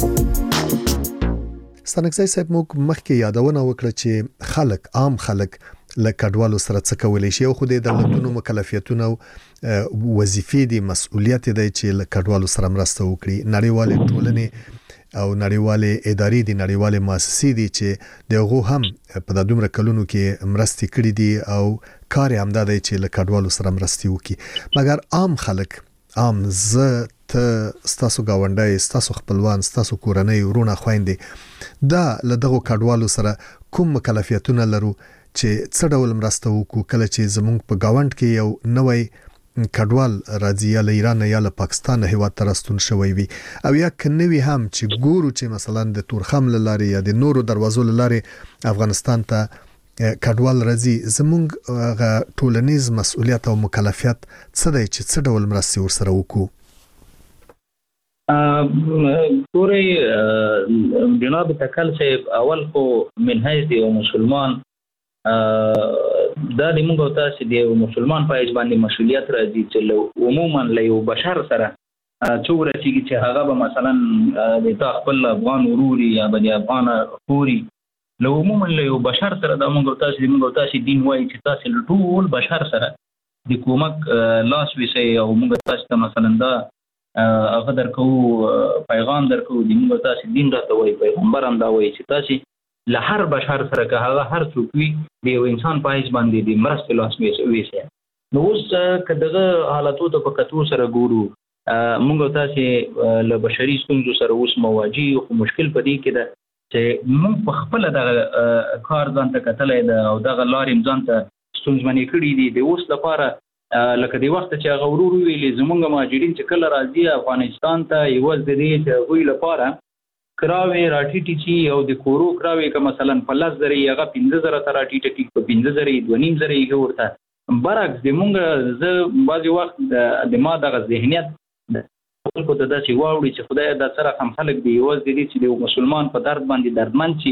ستانکزی صاحب موږ مخکې یادونه وکړه چې عام خلک له کډوالو سره څه کولی شي، او خو د دولتونو مکلفیتونه او وظیفې دي مسؤلیت دی چې له کډوالو سره مرسته وکړي. نړیوالې ټولنې او نړیوالې ادارې دي، نړیوالې مؤسسې دي چې دغه هم په د دومره کلونو کې مرستې کړې دي او کار هم دا دی چې له کډوالو سره مرستې وکړي. مګر عام خلک زه ته ستاسو گاونډي ستاسو خپلوان ستاسو کورنۍ ورونه خويندې دا له دغه کډوالو سره کوم مکلفیتونه لرو چې څه ډول مرسته وکړو کله چې زموږ په گاوند کې یو نوې کډوال راځي یا له ایران یا له پاکستان هیواد ته راستون شوی وي، او یا کنوي هم چې ګورو چې مثلا د تورخم لارې یا د نورو دروازو لارې افغانستان ته کډوال راځي، زموږ ټولنیز مسؤلیت او مکلفیت څه دی چې څه ډول مرستې ورسره وکړو؟ ګورئ جناب تکل صاحب، اول خو من حیث یو مسلمان دا د موږ او تاسو د مسلمان په حیث باندې مسؤلیت راځي چې عموما له یو بشر سره څو ورسیږي چې هغه به مثلا د خپل افغان وروري یا د افغان خوري له عموما له یو بشر سره د موږ او تاسو دین وایي چې تاسو له ټول بشر سره د کومک لاس ویسي او موږ تاسو ته مثلا دا هغه درکو پیغام درکو د موږ تاسو دین راته وایي، پیغمبر هم دا وایي چې تاسو له هر بشر سره که هغه هر څوک وي د یو انسان په حیث باندې د مرستې لاس ویسي. نو اوس که دغه حالاتو ته په کتو سره ګورو موږ تاسو له بشري ستونزو سره اوس مواجه یو، خو مشکل په دې کې ده چې موږ په خپل دغه کار ځان ته کتلی ده او دغه لارې ځان ته ستونزمنې کړي دي. د اوس لپاره لکه د وخت چې هغه ورور ویلې زمونږ مهاجرین چې کله راځي افغانستان ته یوازې د دې چې هغوی لپاره کراوي راټیټي شي او د کورو کراوي که مثلا په 10,000 هغه 15,000 ته راټیټه کېږي، په 15,000 2,500 یې ورته برعکس زمونږ زه بعضې وخت د ما دغه ذهنیت خلکو ته داسې واوړي چې خدای دا سره هم خلک دی یوازې د دې چې د مسلمان په درد باندې دردمند شي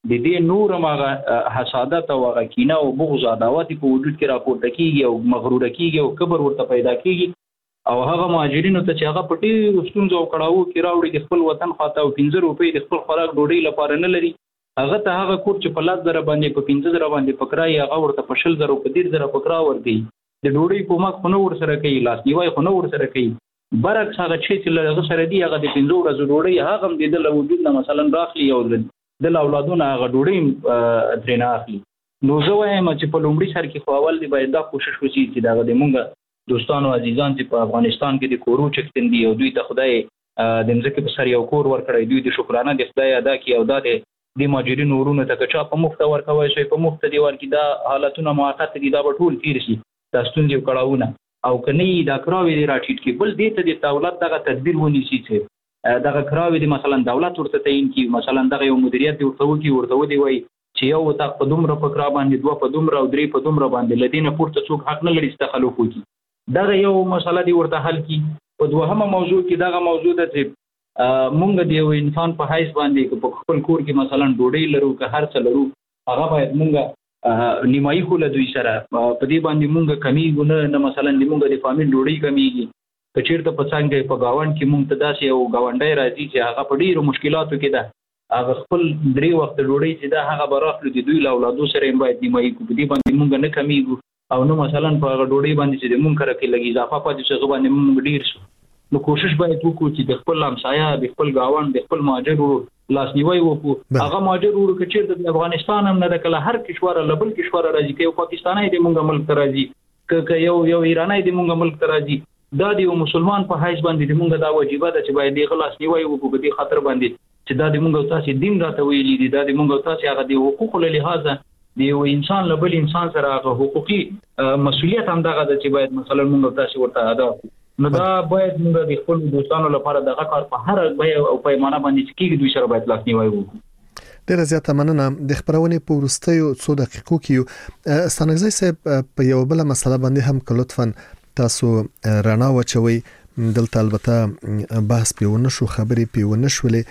د دې نور ماغه حسادت او غکینه او بغض عداوت په وجود کې راپورته کیږي او مغرور کیږي او کبر ورته پیدا کیږي او هغه مهاجرینو ته چې هغه پټي ستونزو او کړهو کې راوړي د خپل وطن خاطر او 15 روپۍ د خپل خوراک ډوډۍ لپاره نه لري هغه ته هغه کور چې په 10,000 باندې په 15,000 باندې پکراي هغه ورته په 10,000 په 13,000 پکرا ورګي د ډوډۍ په مخ خو نو ور سره کوي لاس نیوي خو نو ور سره کوي برعکس هغه چې لږه سره دی هغه د 15 ورځې ډوډۍ هغه هم د وجود نه مثلا راخلي او د اولادونو هغه ډوډۍ ترنه اخلي نو زه وایم چې په لومړي سر کې خو اول دی باید دا کوشش وشي چې دا د مونږ دوستانو عزیزان چې په افغانستان کې د کورو چکتن دي او دوی ته خدای د مځکه په سر یو کور ورکړی دوی د شکرانه د خدای ادا کی او د مهاجرینو ورونو ته چا په مفت ورکوي شي په مفت دی ورکی دا حالتونه موقت دي دا ټول تیر شي دا ستونزې کړهونه او کني دا کراوي راټیټ کی بل دې ته د دولت دغه تدبیر ونیسي چې دغه کراوي د مثلا دولت ورته تعین کی مثلا دغه یو مدیریت ورته دی وای چې یو تا په دومره پکرا باندې دوه په دومره او درې په دومره باندې لدینه پورته څوک حق نه لري تخلف وکړي دغه یو مسله دی ورته حل کی په دوهمه موضوع کې دغه موضوع ده چې مونږ د یو انسان په حیث باندې په خپل کور کې مثلا ډوډۍ لرو که هر څه لرو هغه باید مونږ نیمایي خو له دوی سره په دې باندې مونږ کمیږو نه مثلا مونږ د فامیل ډوډۍ کمیږي که چیرته په څنګه په گاوند کې مونږ ته داسې یو گاونډی راځي چې هغه په ډیرو مشکلاتو کې ده هغه خپل 3 وخت ډوډۍ چې ده هغه براخلو د دوی له اولادو سره باید نیمایي کو په دې باندې مونږ نه کمیږو او نو مثلا په ډوډۍ باندې چې مونږ کړه کې لګي اضافه پاتې څه باندې مونږ ډیر شو نو کوشش باید وکړو چې د خپل همسایه د خپل گاوند د خپل مهاجر لاس نیوي وکړو هغه مهاجر ورو کې چې د افغانستان هم نه د کله هر کشور لبل کشور راځي کې پاکستاني د مونږ ملک راځي که یو ایرانی د مونږ ملک راځي دا د مسلمان په حیث باندې د مونږ دا واجبہ ده چې باید د خلاص نیوي وکړو په دې خاطر باندې چې دا د مونږ تاسو دین راته ویلي دي دا د مونږ تاسو هغه د حقوقو له لحاظه د یو انسان لبل انسان سره هغه حقوقي مسؤلیت هم دغه ده چې باید مثلا مونږ تاسو ورته ادا نو دا باید موږ د خپل دوستانو لپاره دغه کار په هر بیه او پیمانه باندې چې دوی سره باید لاس نیوي وکړو ډیره زیاته مننه د خبرونې په وروستیو څو دقیقو کې ستانګزی صاحب په یو بل مسله باندې هم که لطفا تاسو رڼا واچوي دلته البته بحث پیونه شو خبرې پیونه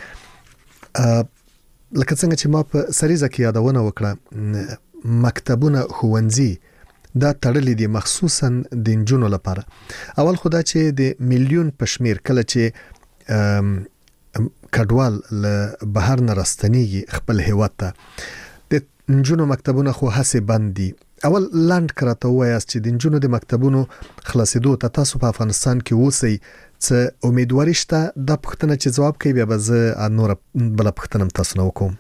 شولې لکه څنګه چې ما په سریزه کې یادونه وکړه مکتبونه ښوونځي دا تړلې دي مخصوصا د انجونو لپاره اول خدا چې د میلیون پشمیر کله چې کډوال له بهر نه راستنیږي خپل هیواد ته د انجونو مکتبونه خو هڅه بندي اول لاند کراته وایاست چې د انجونو د مکتبونو خلاصېدو ته تاسو په افغانستان کې اوسئ څه امیدواري شته د پښتنه چې جواب کوي بیا به زه نور بل پښتنم تاسو نه وکم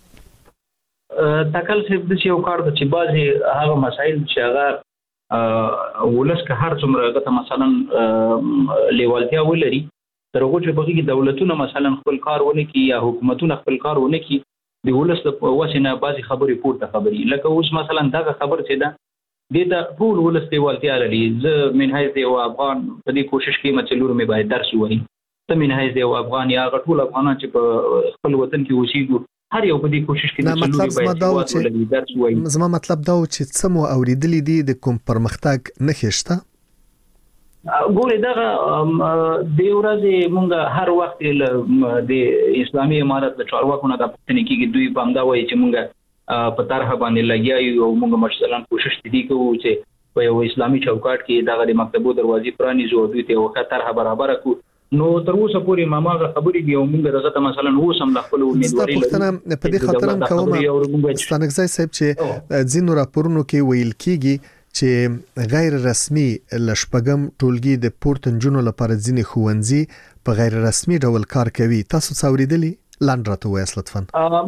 تکل صرف د یو کار د چې بازي هغه مسایل چې هغه ولس که هر څومره غته مثلا لیوالتیا ولري تر هغه چې بغي دولتونه مثلا خپل کار ونه کی یا حکومتونه خپل کار ونه کی د ولس په وسینه بازي خبرې پورته خبري لکه اوس مثلا دا خبر چې دا د ټول ولس لیوالتیا لري زه من حیث یو افغان په دې کوشش کې مچلور مې باید درس وایي ته من حیث یو افغان یا ټول افغانان چې په خپل وطن کې اوسېږي هر یو په دې کوشش کې د چلوري باید درس وایي زما مطلب دا و چې څه مو اوریدلې دي د کوم پرمختګ نه خېشته ګورې دغه د ورځې مونږ هر وخت د اسلامي امارت د چارواکو نه د پښتنې کې دوی په همدا وایي چې مونږ په طرح باندې لګیا یو مونږ مثلا کوشش دي کوو چې په یو اسلامي چوکاټ کې دغه د مکتبو دروازې پرانیزو دوی ته یو طرح برابر کړو نو تر اوسه پورې ماماغه خبرې دی او موږ دغه مثلا اوسم د خپل امیدواري لرو په دې خاطر هم کوم ستانګزی صاحب چې ځینو راپورونو کې ویل کیږي چې غیر رسمي لشپګم ټولګي د پورتنجونو لپاره ځینې ښوونځي په غیر رسمي ډول کار کوي تاسو څوریدلې لاند راته وایاست لطفا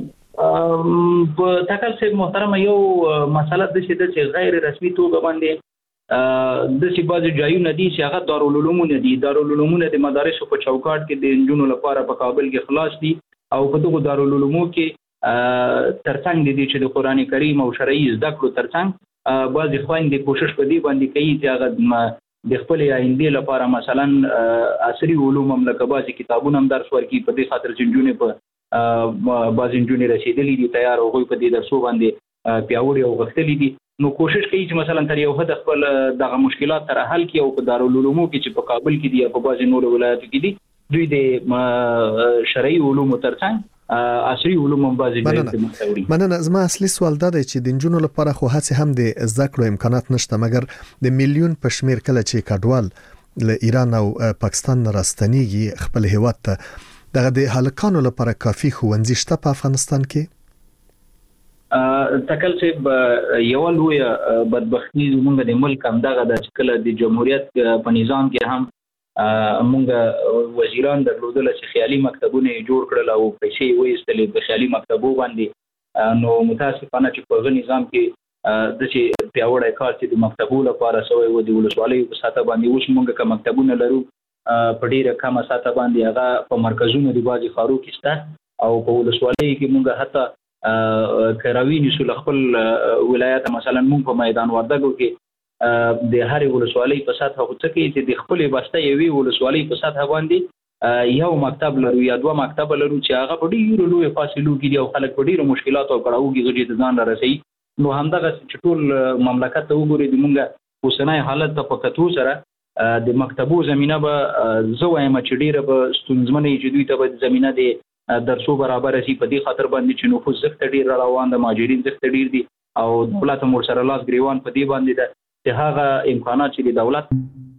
په تکل صاحب محترم یو مسله د چې غیر رسمي توګه باندې د سی بازو جایونه دي چې هغه دارالعلومونه دي دارالعلومونه د مدارسو په چوکاټ کې د انجونو لپاره په کابل کې خلاص دي او په دغه دارالعلومو کې ترڅنګ دي چې د قران کریم او شرعي زده کړو ترڅنګ بعض خويندې کوشش په دې باندې کوي چې هغه د خپل آینده لپاره مثلا عصري علوم هم لکه بعض کتابونه هم درس ورکړي په دې خاطر چې انجونې په بعض انجونې رسیدلې دي تیار او په دې درسو باندې پیاوړي او غښتلې دي نو کوشش کوي چې مثلا تر یو حد خپل دغه مشکلات تر حل کړي او په دارالعلومو کې چې په کابل کې دي یا په بعض نورو ولایتو کې دي دوی د شرعي علومو ترڅنګ عصري علوم باندې مختوري. مننه. زما اصلي سوال دا دی چې د جنونو لپاره خو هڅه هم د زده کړو امکانات نشته، مګر د میلیون په شمیر کله چې کډوال له ایران او پاکستان راستنیږي خپل هیواد ته، دغه د هلکانو لپاره کافي ښوونځي شته په افغانستان کې؟ تکل چې یو لوی بدبختی زموږ د ملک هم دغه د کله د جمهوریت په نظام کې هم موږ وزیران درلودل چې خیالي مکتبونه جوړ کړل او پیسې وېستلې په خیالي مکتبو باندې. نو متاسفانه چې په نظام کې د چې پیاوړی کار چې د مکتبو لپاره سوی و د ولسوالۍ په ساته باندې اوس موږ کوم مکتبونه لرو په ډیره کمه ساته باندې هغه په مرکزونو د بازي خارو کې شته او په ولسوالۍ کې موږ حتی کراوی نشو خپل ولایت مثلا موږ په میدان وردګو کې د هرې ولسوالۍ په ساته هوڅ کې چې د خپل بسته یوې ولسوالۍ په ساته باندې یو مکتب لرو یا دوه مکتب لرو چې هغه په ډیرو لوی فاصلو کې دي او خلک په ډیرو مشکلاتو او کړهو کې غږی ځان راسي. نو همدغه چې ټول مملکت ته وګوري د مونږه اوسنۍ حالت ته په کتو سره د مکتبو زمينه به زه وایم چې ډیره به ستونزمنې چې دوی ته به زمينه د درسو برابر شي. په دې خاطر باندې چې نفوس زخت ډیر روان د ماجرین زخت ډیر دي او دولت مور سره لاس ګریوان په دې باندې ده چې هغه امکانات چې د دولت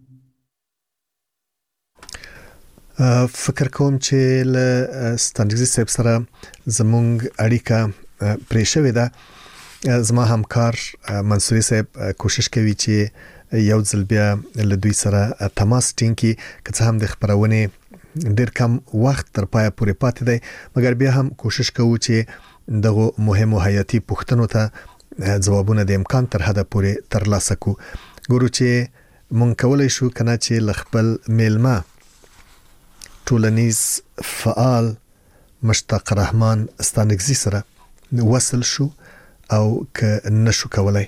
فکر کوم چې له ستانګزي صاحب سره زمونږ اړیکه پرې شوې ده. زما همکار منصوري صاحب کوشش کوي چې یو ځل بیا له دوی سره تماس ټینګ کړي، که څه هم د خبرونه ډېر کم وخت تر پایه پورې پاتې دی، مګر بیا هم کوشش کوو چې دغه مهمو حیاتي پوښتنو ته ځوابونه د امکان تر حده پورې ترلاسه کړو. ګورو چې مونږ کولای شو کنه چې خپل میلمه ټولنیز فعال مشتاق رحمان ستانګزي سره وصل شو او که نشو کولای.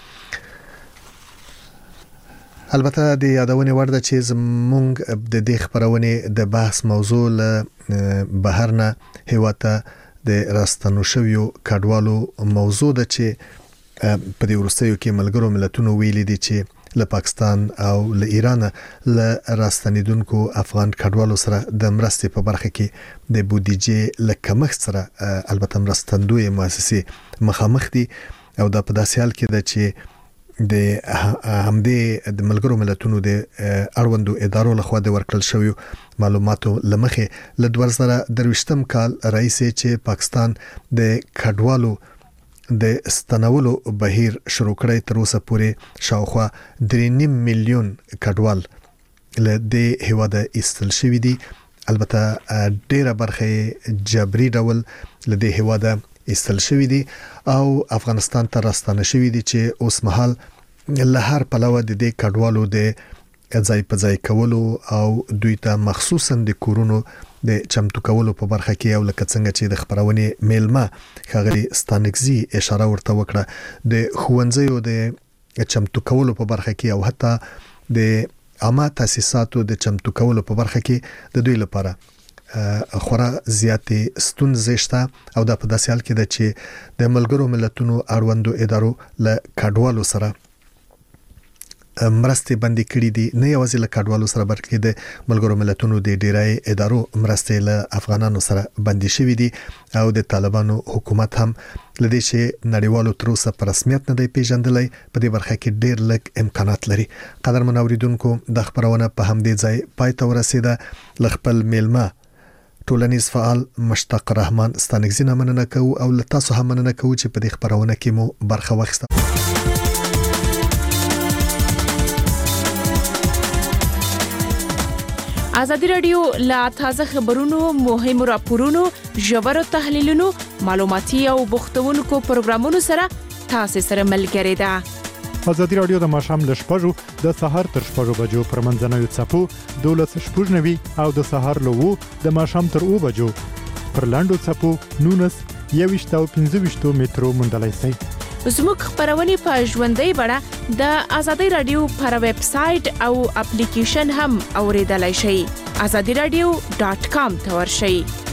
البته د یادونه ورده چې زمونږ د دې خبرونه د بحث موضوع له بهرنه هیواته د راستنو شویو کډوالو موضوع ده چې په دې ورستیو کې ملګرو ملتونو ویلي دي چې له پاکستان او له ایران له راستنیدونکو افغان کډوالو سره د مرستې په برخه کې د بودیجې له کمښت سره البته مرستندوی مؤسسې مخامخ دي او دا په داسې حال کې ده چې د همدې د ملګرو ملتونو د اړوندو ادارو لخوا د ورکړل شویو معلوماتو لمخې له 2023 کال راځي چې پاکستان د کډوالو د ستنولو بهیر شروع کړی. تر اوسه پورې شاوخوا 3.5 میلیون کډوال له دې هیواده ایستل شوی دي. البته ډیره برخه جبري ډول له دې هیواده ایستل شوی دي او افغانستان ته راستانه شوی دي چې اوس مهال له هر پلوه د دې کډوالو د ځای په ځای کولو او دوی ته مخصوصا د کورونو د چمتو کولو په برخه کې او لکه څنګه چې د خبرونه میلمه خغلی ستانګزي اشاره ورته وکړه د ښوونځیو د چمتو کولو په برخه کې او حتی د عامه تاسیساتو د چمتو کولو په برخه کې د دوی لپاره خورا زیاتې ستونزې شته او دا په داسې حال کې ده چې د ملګرو ملتونو اړوندو ادارو له کډوالو سره مرستې بندي کړې دي. نه یوازې له کډوالو سره بلکې د ملګرو ملتونو د ډیرای ادارو مرستې له افغانانو سره بندي شوې دي او د طالبانو حکومت هم لدې چې نړیوالو تر اوسه په رسمیت نه دی پیژندلای په دې برخه کې ډیر لږ امکانات لري. قدرمن اوریدونکو د خبرونه په همدې ځای پای ته ورسیده. خپل میلمه ټولنیز فعال مشتاق رحمان ستانګزي نه مننه کوو او له تاسو هم مننه کوو چې په دې خبرونه کې مو برخه واخیسته. ازادي رادیو لا تازه خبرونو، مهمو راپورونو، ژورو تحلیلونو، معلوماتي او بوختونکو پروګرامونو سره تاسو سره ملګری ده. ازادي رادیو د ماښام له 6 د سهار تر 6 بجو پر منځنوي څپو 12:90 او د سهار له 2 د ماښام تر 2 بجو پر لاندو څپو 19 او 15 مترو مندلای سي. زموږ خبرونه په ژوندۍ بڼه د ازادي رادیو پر ویب سټ او اپلیکیشن هم اوریدلای شئ. azadiradio.com ته ورشئ.